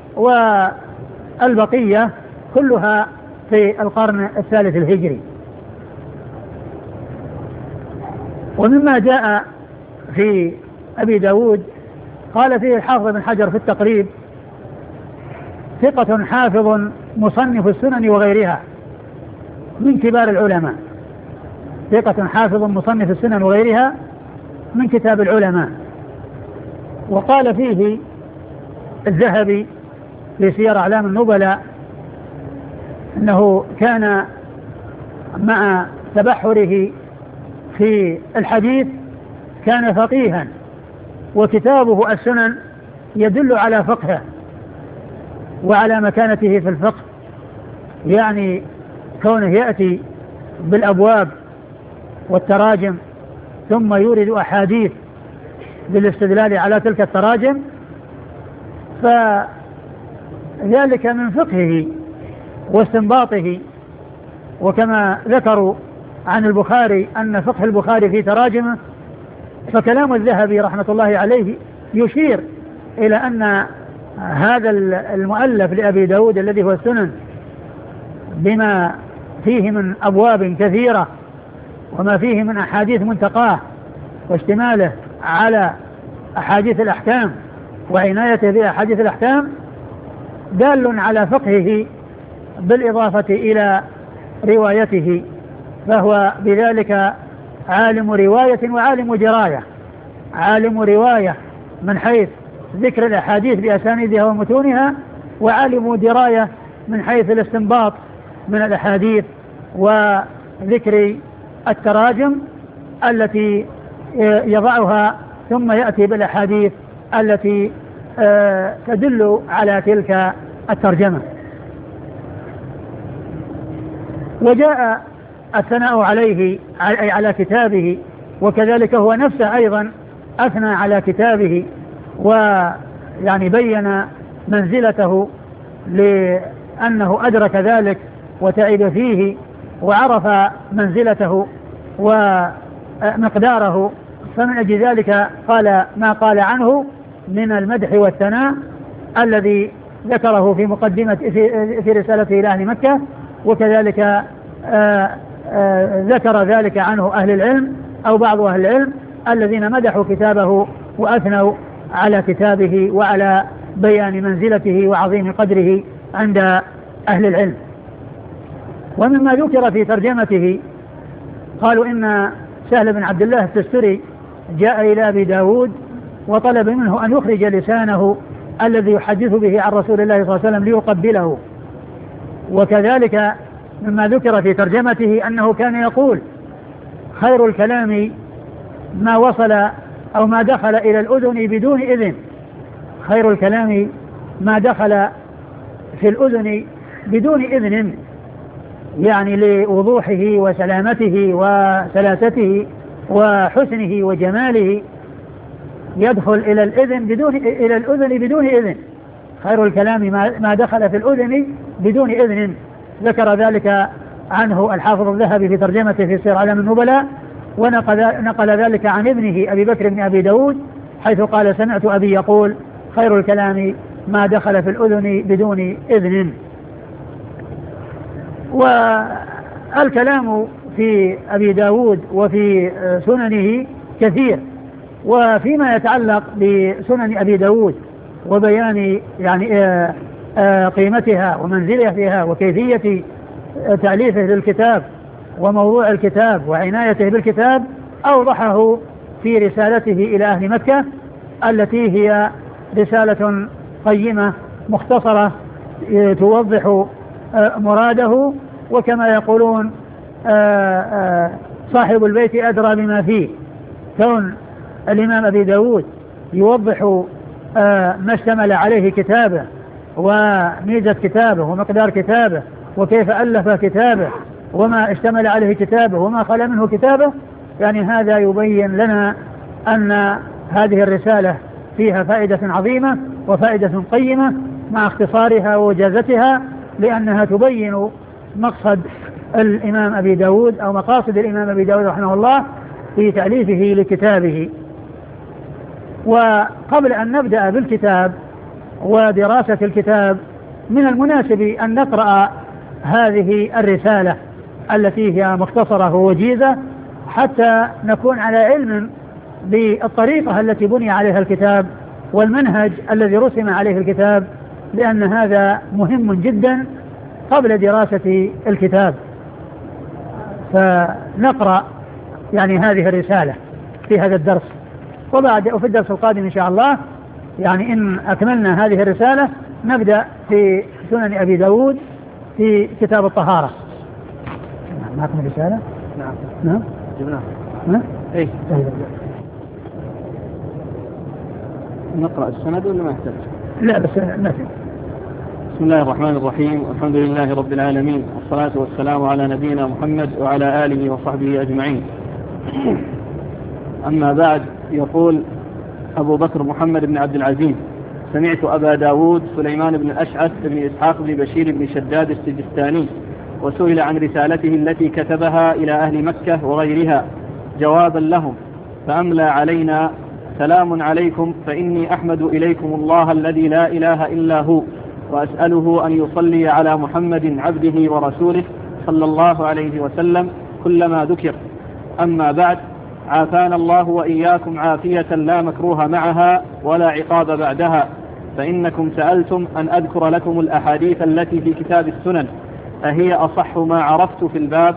والبقية كلها في القرن الثالث الهجري. ومما جاء في أبي داود قال فيه الحافظ بن حجر في التقريب: ثقة حافظ مصنف السنن وغيرها من كبار العلماء. ثقة حافظ مصنف السنن وغيرها من كتاب العلماء. وقال فيه الذهبي في سير أعلام النبلاء أنه كان مع تبحره في الحديث كان فقيها، وكتابه السنن يدل على فقهه وعلى مكانته في الفقه، يعني كونه يأتي بالأبواب والتراجم ثم يورد أحاديث بالاستدلال على تلك التراجم، فذلك من فقهه واستنباطه. وكما ذكروا عن البخاري أن فقه البخاري في تراجمه، فكلام الذهبي رحمة الله عليه يشير إلى أن هذا المؤلف لأبي داود الذي هو السنن بما فيه من أبواب كثيرة وما فيه من أحاديث منتقاه واشتماله على أحاديث الأحكام وعنايته بأحاديث الأحكام دال على فقهه بالإضافة إلى روايته، فهو بذلك عالم رواية وعالم دراية. عالم رواية من حيث ذكر الأحاديث بأسانيدها ومتونها، وعالم دراية من حيث الاستنباط من الأحاديث وذكر التراجم التي يضعها ثم يأتي بالأحاديث التي تدل على تلك الترجمة. وجاء الثناء عليه أي على كتابه، وكذلك هو نفسه أيضا أثنى على كتابه ويعني بين منزلته لأنه أدرك ذلك وتعب فيه وعرف منزلته ومقداره، فمن أجل ذلك قال ما قال عنه من المدح والثناء الذي ذكره في مقدمة في رسالته إلى أهل مكة، وكذلك آآ آآ ذكر ذلك عنه أهل العلم أو بعض أهل العلم الذين مدحوا كتابه وأثنوا على كتابه وعلى بيان منزلته وعظيم قدره عند أهل العلم. ومما ذكر في ترجمته قالوا إن سهل بن عبد الله التستري جاء إلى أبي داود وطلب منه أن يخرج لسانه الذي يحدث به عن رسول الله صلى الله عليه وسلم ليقبله. وكذلك مما ذكر في ترجمته أنه كان يقول خير الكلام ما وصل أو ما دخل إلى الأذن بدون إذن، خير الكلام ما دخل في الأذن بدون إذن، يعني لوضوحه وسلامته وسلاسته وحسنه وجماله يدخل إلى الإذن بدون إلى الأذن بدون إذن. خير الكلام ما دخل في الأذن بدون إذن، ذكر ذلك عنه الحافظ الذهبي في ترجمته في سير أعلام النبلاء، ونقل ذلك عن ابنه أبي بكر بن أبي داود حيث قال سمعت أبي يقول خير الكلام ما دخل في الأذن بدون إذن. والكلام في أبي داود وفي سننه كثير، وفيما يتعلق بسنن أبي داود وبيان يعني آآ آآ قيمتها ومنزلتها وكيفية تأليفه للكتاب وموضوع الكتاب وعنايته بالكتاب أوضحه في رسالته إلى أهل مكة التي هي رسالة قيمة مختصرة توضح مراده، وكما يقولون صاحب البيت أدرى بما فيه. كون الإمام أبي داود يوضح ما اشتمل عليه كتابه وميزة كتابه ومقدار كتابه وكيف ألف كتابه وما اشتمل عليه كتابه وما خلا منه كتابه، يعني هذا يبين لنا أن هذه الرسالة فيها فائدة عظيمة وفائدة قيمة مع اختصارها ووجازتها، لأنها تبين مقصد الإمام أبي داود أو مقاصد الإمام أبي داود رحمه الله في تأليفه لكتابه. وقبل أن نبدأ بالكتاب ودراسة الكتاب من المناسب أن نقرأ هذه الرسالة التي هي مختصرة ووجيزة حتى نكون على علم بالطريقة التي بني عليها الكتاب والمنهج الذي رسم عليه الكتاب، لأن هذا مهم جدا قبل دراسة الكتاب. فنقرأ يعني هذه الرسالة في هذا الدرس، وبعد وفي الدرس القادم إن شاء الله يعني إن أكملنا هذه الرسالة نبدأ في سنن أبي داود في كتاب الطهارة. معكم الرسالة؟ نعم نعم جبناها. ها؟ إيه نقرأ السند ولا ما يحتاج؟ لا بس نفي. بسم الله الرحمن الرحيم، والحمد لله رب العالمين، والصلاة والسلام على نبينا محمد وعلى آله وصحبه أجمعين. أما بعد، يقول أبو بكر محمد بن عبد العزيز: سمعت أبا داود سليمان بن الأشعث بن إسحاق بن بشير بن شداد السجستاني وسئل عن رسالته التي كتبها إلى أهل مكة وغيرها جوابا لهم، فأملى علينا: سلام عليكم، فإني أحمد إليكم الله الذي لا إله إلا هو، وأسأله أن يصلي على محمد عبده ورسوله صلى الله عليه وسلم كلما ذكر. أما بعد، عافانا الله وإياكم عافية لا مكروه معها ولا عقاب بعدها. فإنكم سألتم أن أذكر لكم الأحاديث التي في كتاب السنن أهي أصح ما عرفت في الباب،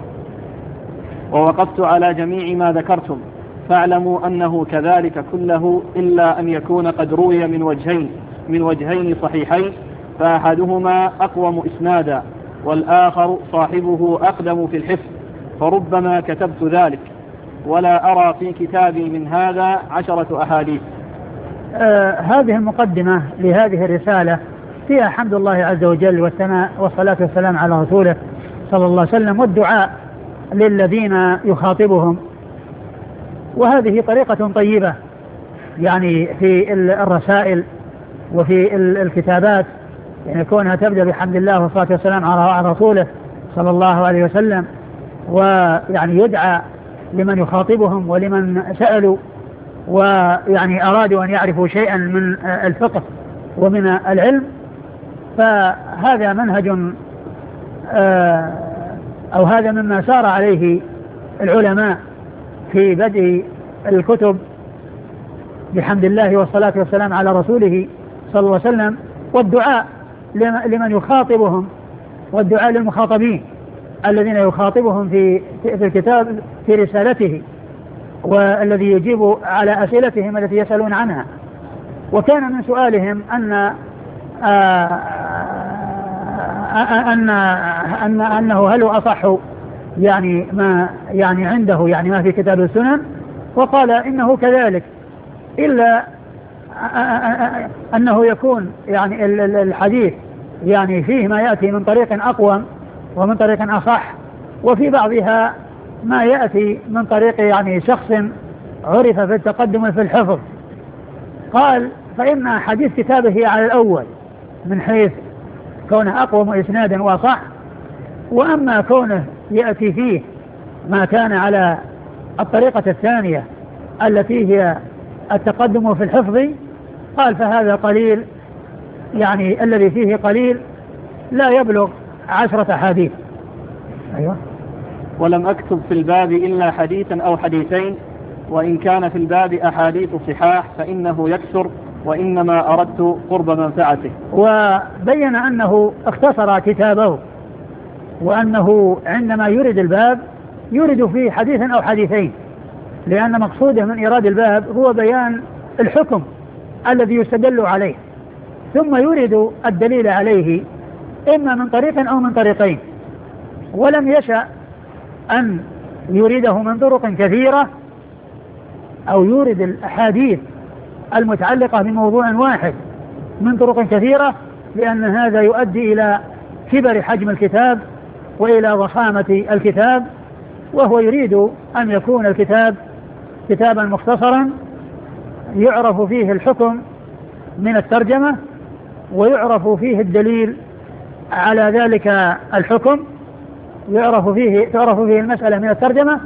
ووقفت على جميع ما ذكرتم، فاعلموا أنه كذلك كله إلا أن يكون قد روي من وجهين من وجهين صحيحين، فأحدهما أقوم إسنادا والآخر صاحبه أقدم في الحفظ، فربما كتبت ذلك، ولا أرى في كتابي من هذا عشرة أحاديث. آه هذه المقدمة لهذه الرسالة فيها حمد الله عز وجل والثناء والصلاة والسلام على رسوله صلى الله عليه وسلم والدعاء للذين يخاطبهم، وهذه طريقة طيبة يعني في الرسائل وفي الكتابات، يعني كونها تبدأ بحمد الله والصلاة والسلام على رسوله صلى الله عليه وسلم، ويعني يدعى لمن يخاطبهم ولمن سألوا ويعني أرادوا أن يعرفوا شيئا من الفقه ومن العلم. فهذا منهج أو هذا مما سار عليه العلماء في بدء الكتب بحمد الله والصلاة والسلام على رسوله صلى الله عليه وسلم، والدعاء لمن يخاطبهم والدعاء للمخاطبين الذين يخاطبهم في في الكتاب في رسالته، والذي يجيب على أسئلتهم التي يسألون عنها. وكان من سؤالهم أن أن أن أنه هل أصح يعني ما يعني عنده يعني ما في كتاب السنن، وقال إنه كذلك، إلا أنه يكون يعني الحديث يعني فيه ما يأتي من طريق أقوم ومن طريق أصح، وفي بعضها ما يأتي من طريق يعني شخص عرف في التقدم في الحفظ. قال فإن حديث كتابه على الأول من حيث كونه أقوم إسنادا وأصح، وأما كونه يأتي فيه ما كان على الطريقة الثانية التي هي التقدم في الحفظ، قال فهذا قليل، يعني الذي فيه قليل لا يبلغ عشرة حديث. أيوة. ولم أكتب في الباب إلا حديثا أو حديثين، وإن كان في الباب أحاديث صحاح فإنه يكثر، وإنما أردت قرب منفعته. وبين أنه اختصر كتابه، وأنه عندما يرد الباب يرد فيه حديثا أو حديثين، لأن مقصوده من إيراد الباب هو بيان الحكم الذي يستدل عليه، ثم يرد الدليل عليه إما من طريق أو من طريقين. ولم يشأ أن يريده من طرق كثيرة أو يورد الأحاديث المتعلقة بموضوع واحد من طرق كثيرة، لأن هذا يؤدي إلى كبر حجم الكتاب وإلى ضخامة الكتاب، وهو يريد أن يكون الكتاب كتابا مختصرا يعرف فيه الحكم من الترجمة، ويعرف فيه الدليل على ذلك الحكم، يعرف فيه تعرف فيه المسألة من الترجمة،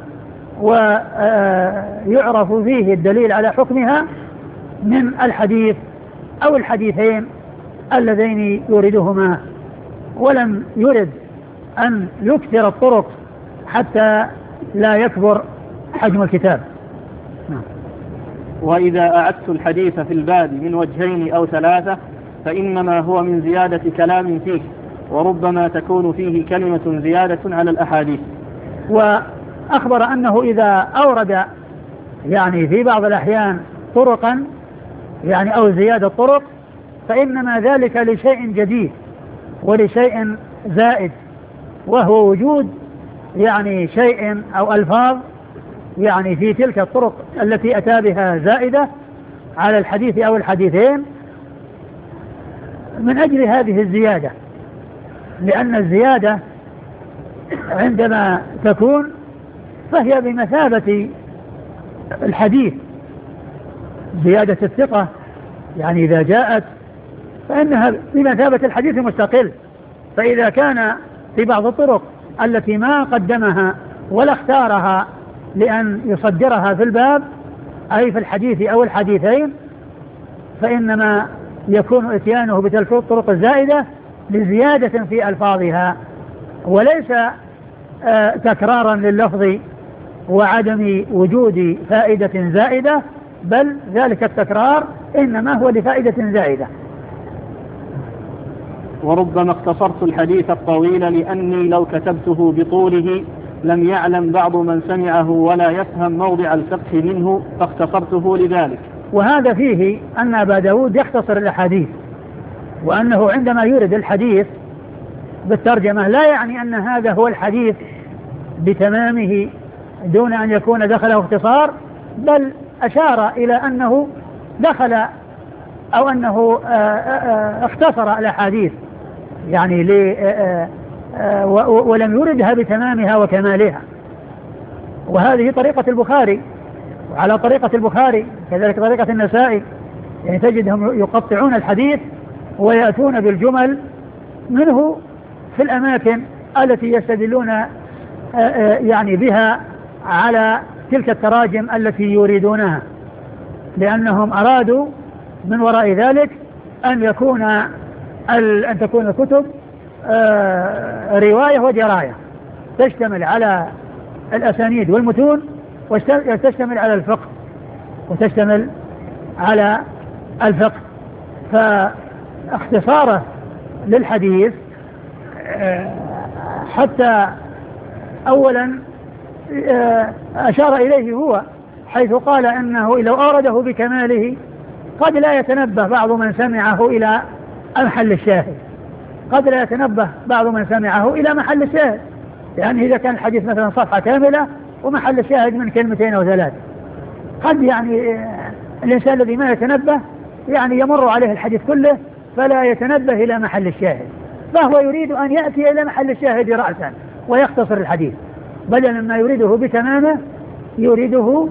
ويعرف فيه الدليل على حكمها من الحديث أو الحديثين اللذين يوردهما. ولم يرد أن يكثر الطرق حتى لا يكبر حجم الكتاب. نعم. وإذا أعدت الحديث في الباب من وجهين أو ثلاثة فإنما هو من زيادة كلام فيه، وربما تكون فيه كلمة زيادة على الأحاديث. وأخبر أنه إذا أورد يعني في بعض الأحيان طرقا يعني أو زيادة طرق فإنما ذلك لشيء جديد ولشيء زائد، وهو وجود يعني شيء أو ألفاظ يعني في تلك الطرق التي أتى بها زائدة على الحديث أو الحديثين من أجل هذه الزيادة، لأن الزيادة عندما تكون فهي بمثابة الحديث، زيادة الثقة يعني إذا جاءت فإنها بمثابة الحديث المستقل. فإذا كان في بعض الطرق التي ما قدمها ولا اختارها لأن يصدرها في الباب أي في الحديث أو الحديثين، فإنما يكون اتيانه بتلك الطرق الزائدة لزيادة في ألفاظها، وليس آه تكرارا لللفظ وعدم وجود فائدة زائدة، بل ذلك التكرار إنما هو لفائدة زائدة. وربما اختصرت الحديث الطويل لأني لو كتبته بطوله لم يعلم بعض من سمعه ولا يفهم موضع الفقه منه فاختصرته لذلك. وهذا فيه أن أبا داود يختصر الأحاديث، وأنه عندما يورد الحديث بالترجمة لا يعني أن هذا هو الحديث بتمامه دون أن يكون دخله اختصار، بل أشار إلى أنه دخل أو أنه اختصر الأحاديث يعني ولم يوردها بتمامها وكمالها. وهذه طريقة البخاري، وعلى طريقة البخاري كذلك طريقة النسائي، يعني تجدهم يقطعون الحديث ويأتون بالجمل منه في الأماكن التي يستدلون يعني بها على تلك التراجم التي يريدونها، لأنهم أرادوا من وراء ذلك أن يكون أن تكون الكتب رواية ودراية تشتمل على الأسانيد والمتون، وتشتمل على الفقه وتشتمل على الفقه. فاختصاره للحديث حتى أولا أشار إليه هو حيث قال أنه لو أورده بكماله قد لا يتنبه بعض من سمعه إلى محل الشاهد، قد لا يتنبه بعض من سمعه إلى محل الشاهد، يعني إذا كان الحديث مثلا صفحة كاملة ومحل الشاهد من كلمتين أو ثلاث، قد يعني الإنسان الذي ما يتنبه يعني يمر عليه الحديث كله فلا يتنبه إلى محل الشاهد، فهو يريد أن يأتي إلى محل الشاهد رأسا ويختصر الحديث، بدلا مما يريده بتمامه يريده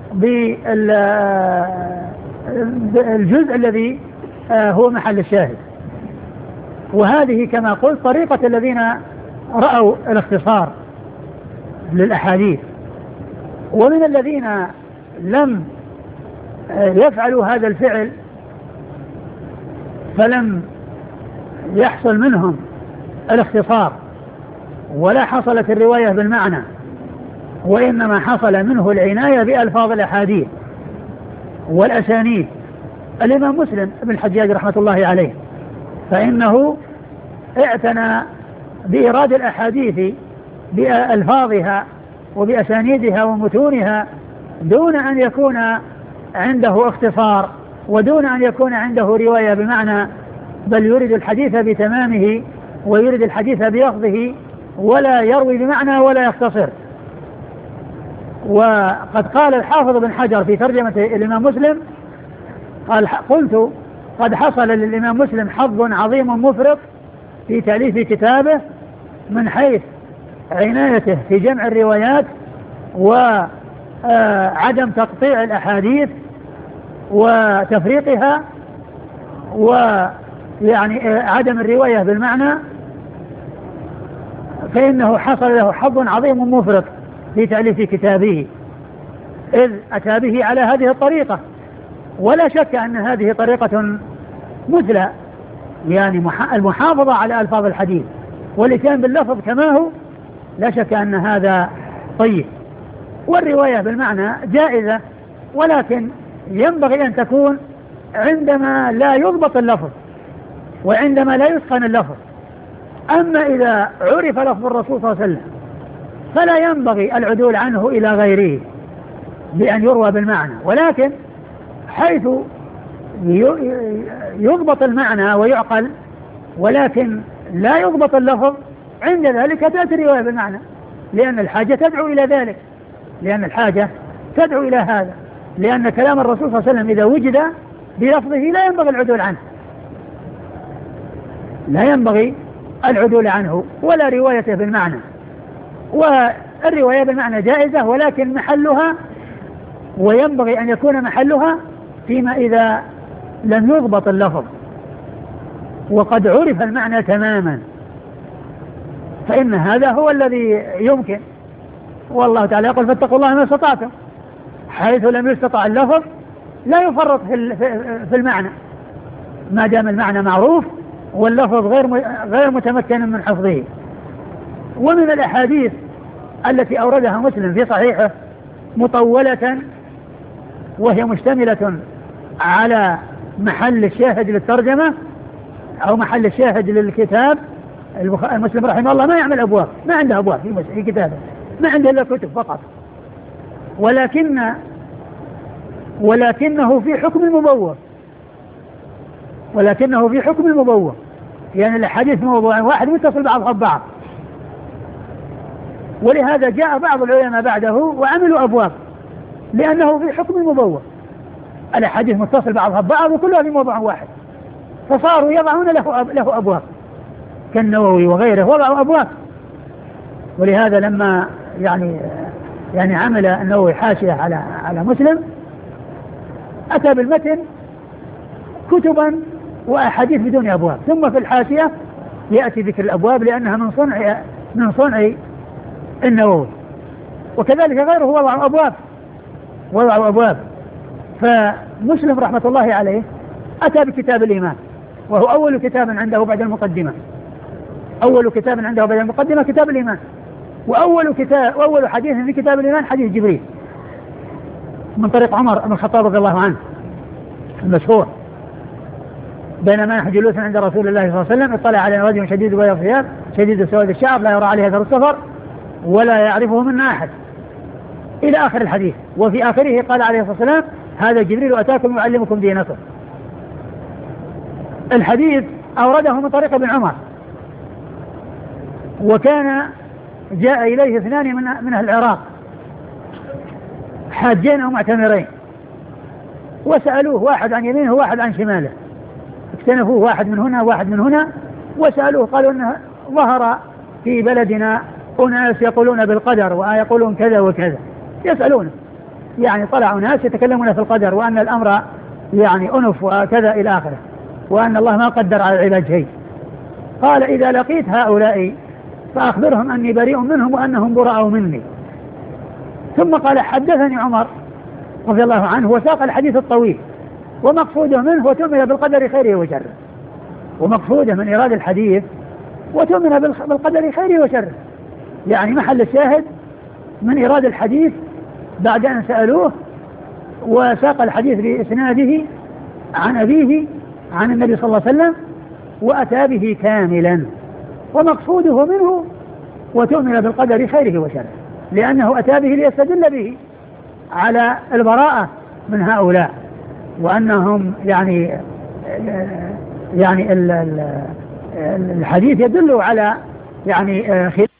بالجزء الذي هو محل الشاهد. وهذه كما قلت طريقة الذين رأوا الاختصار للأحاديث. ومن الذين لم يفعلوا هذا الفعل فلم يحصل منهم الاختصار ولا حصلت الرواية بالمعنى، وإنما حصل منه العناية بألفاظ الأحاديث والأسانيد، الإمام مسلم بن الحجاج رحمة الله عليه، فإنه اعتنى بإيراد الأحاديث بألفاظها وبأسانيدها ومتونها دون أن يكون عنده اختصار ودون أن يكون عنده رواية بمعنى، بل يريد الحديث بتمامه ويريد الحديث بلفظه ولا يروي بمعنى ولا يختصر. وقد قال الحافظ بن حجر في ترجمة الإمام مسلم قال قلت قد حصل للإمام مسلم حظ عظيم مفرط في تأليف كتابه من حيث عنايته في جمع الروايات وعدم تقطيع الأحاديث وتفريقها ويعني عدم الرواية بالمعنى، فإنه حصل له حظ عظيم مفرط في تأليف كتابه إذ أتى به على هذه الطريقة. ولا شك أن هذه طريقة مثلى، يعني المحافظة على ألفاظ الحديث والإتيان باللفظ كما هو، لا شك أن هذا طيب. والرواية بالمعنى جائزة، ولكن ينبغي أن تكون عندما لا يضبط اللفظ وعندما لا يتقن اللفظ. أما إذا عرف لفظ الرسول صلى الله عليه وسلم فلا ينبغي العدول عنه إلى غيره بأن يروى بالمعنى، ولكن حيث يضبط المعنى ويعقل ولكن لا يضبط اللفظ، عند ذلك تأتي الرواية بالمعنى، لأن الحاجة تدعو إلى ذلك، لأن الحاجة تدعو إلى هذا، لأن كلام الرسول صلى الله عليه وسلم إذا وجد بلفظه لا ينبغي العدول عنه، لا ينبغي العدول عنه ولا روايته بالمعنى. والرواية بالمعنى جائزة، ولكن محلها وينبغي أن يكون محلها فيما إذا لم يضبط اللفظ وقد عرف المعنى تماما، فإن هذا هو الذي يمكن. والله تعالى يقول فاتقوا الله ما استطعتم، حيث لم يستطع اللفظ لا يفرط في المعنى ما دام المعنى معروف واللفظ غير غير متمكن من حفظه. ومن الأحاديث التي أوردها مسلم في صحيحه مطولة وهي مشتملة على محل الشاهد للترجمة أو محل الشاهد للكتاب. المسلم رحمه الله ما يعمل أبواب، ما عنده أبواب في كتابه، ما عنده إلا كتب فقط، ولكن ولكنه في حكم المبوب، ولكنه في حكم المبوب يعني الحديث موضوع واحد متصل بعضها ببعض. ولهذا جاء بعض العلماء بعده وعملوا أبواب لأنه في حكم المبوب، الحديث متصل بعضها ببعض وكلها في موضوع واحد، فصاروا يضعون له له أبواب كالنووي وغيره وضعوا أبواب. ولهذا لما يعني يعني عمل النووي حاشية على على مسلم أتى بالمتن كتبا وأحاديث بدون أبواب، ثم في الحاشية يأتي ذكر الأبواب لأنها من صنع من صنع النووي. وكذلك غيره وضعوا أبواب وضعوا أبواب فمسلم رحمة الله عليه أتى بكتاب الإيمان وهو أول كتاب عنده بعد المقدمة، أول كتاب عنده بعد المقدمة كتاب الإيمان، وأول كتاب وأول حديث في كتاب الإيمان حديث جبريل من طريق عمر بن الخطاب رضي الله عنه المشهور: بينما نحن جلوس عند رسول الله صلى الله عليه وسلم اطلع علينا رجل شديد بياض الثياب شديد سواد الشعر لا يرى عليه اثر السفر ولا يعرفه منا أحد إلى آخر الحديث. وفي آخره قال عليه الصلاة والسلام: هذا جبريل أتاكم يعلمكم دينكم. الحديث أورده من طريق ابن عمر، وكان جاء إليه اثنان من, من أهل العراق حاجين أو معتمرين، وسألوه واحد عن يمينه وواحد عن شماله، اكتنفوه واحد من هنا واحد من هنا، وسألوه قالوا أنه ظهر في بلدنا أناس يقولون بالقدر ويقولون كذا وكذا، يسألونه يعني طلعوا ناس يتكلمون في القدر وأن الأمر يعني أنف وكذا إلى آخره، وأن الله ما قدر على العباد شيء. قال: إذا لقيت هؤلاء فأخبرهم أني بريء منهم وأنهم براء مني. ثم قال: حدثني عمر رضي الله عنه وساق الحديث الطويل، ومقصوده منه وتؤمن بالقدر خيره وشره، ومقصوده من إيراد الحديث وتؤمن بالقدر خيره وشره، يعني محل الشاهد من إيراد الحديث بعد أن سألوه، وساق الحديث بإسناده عن أبيه عن النبي صلى الله عليه وسلم وأتى به كاملا، ومقصوده منه وتؤمن بالقدر خيره وشره، لأنه أتى به ليستدل به على البراءة من هؤلاء، وأنهم يعني يعني الحديث يدل على يعني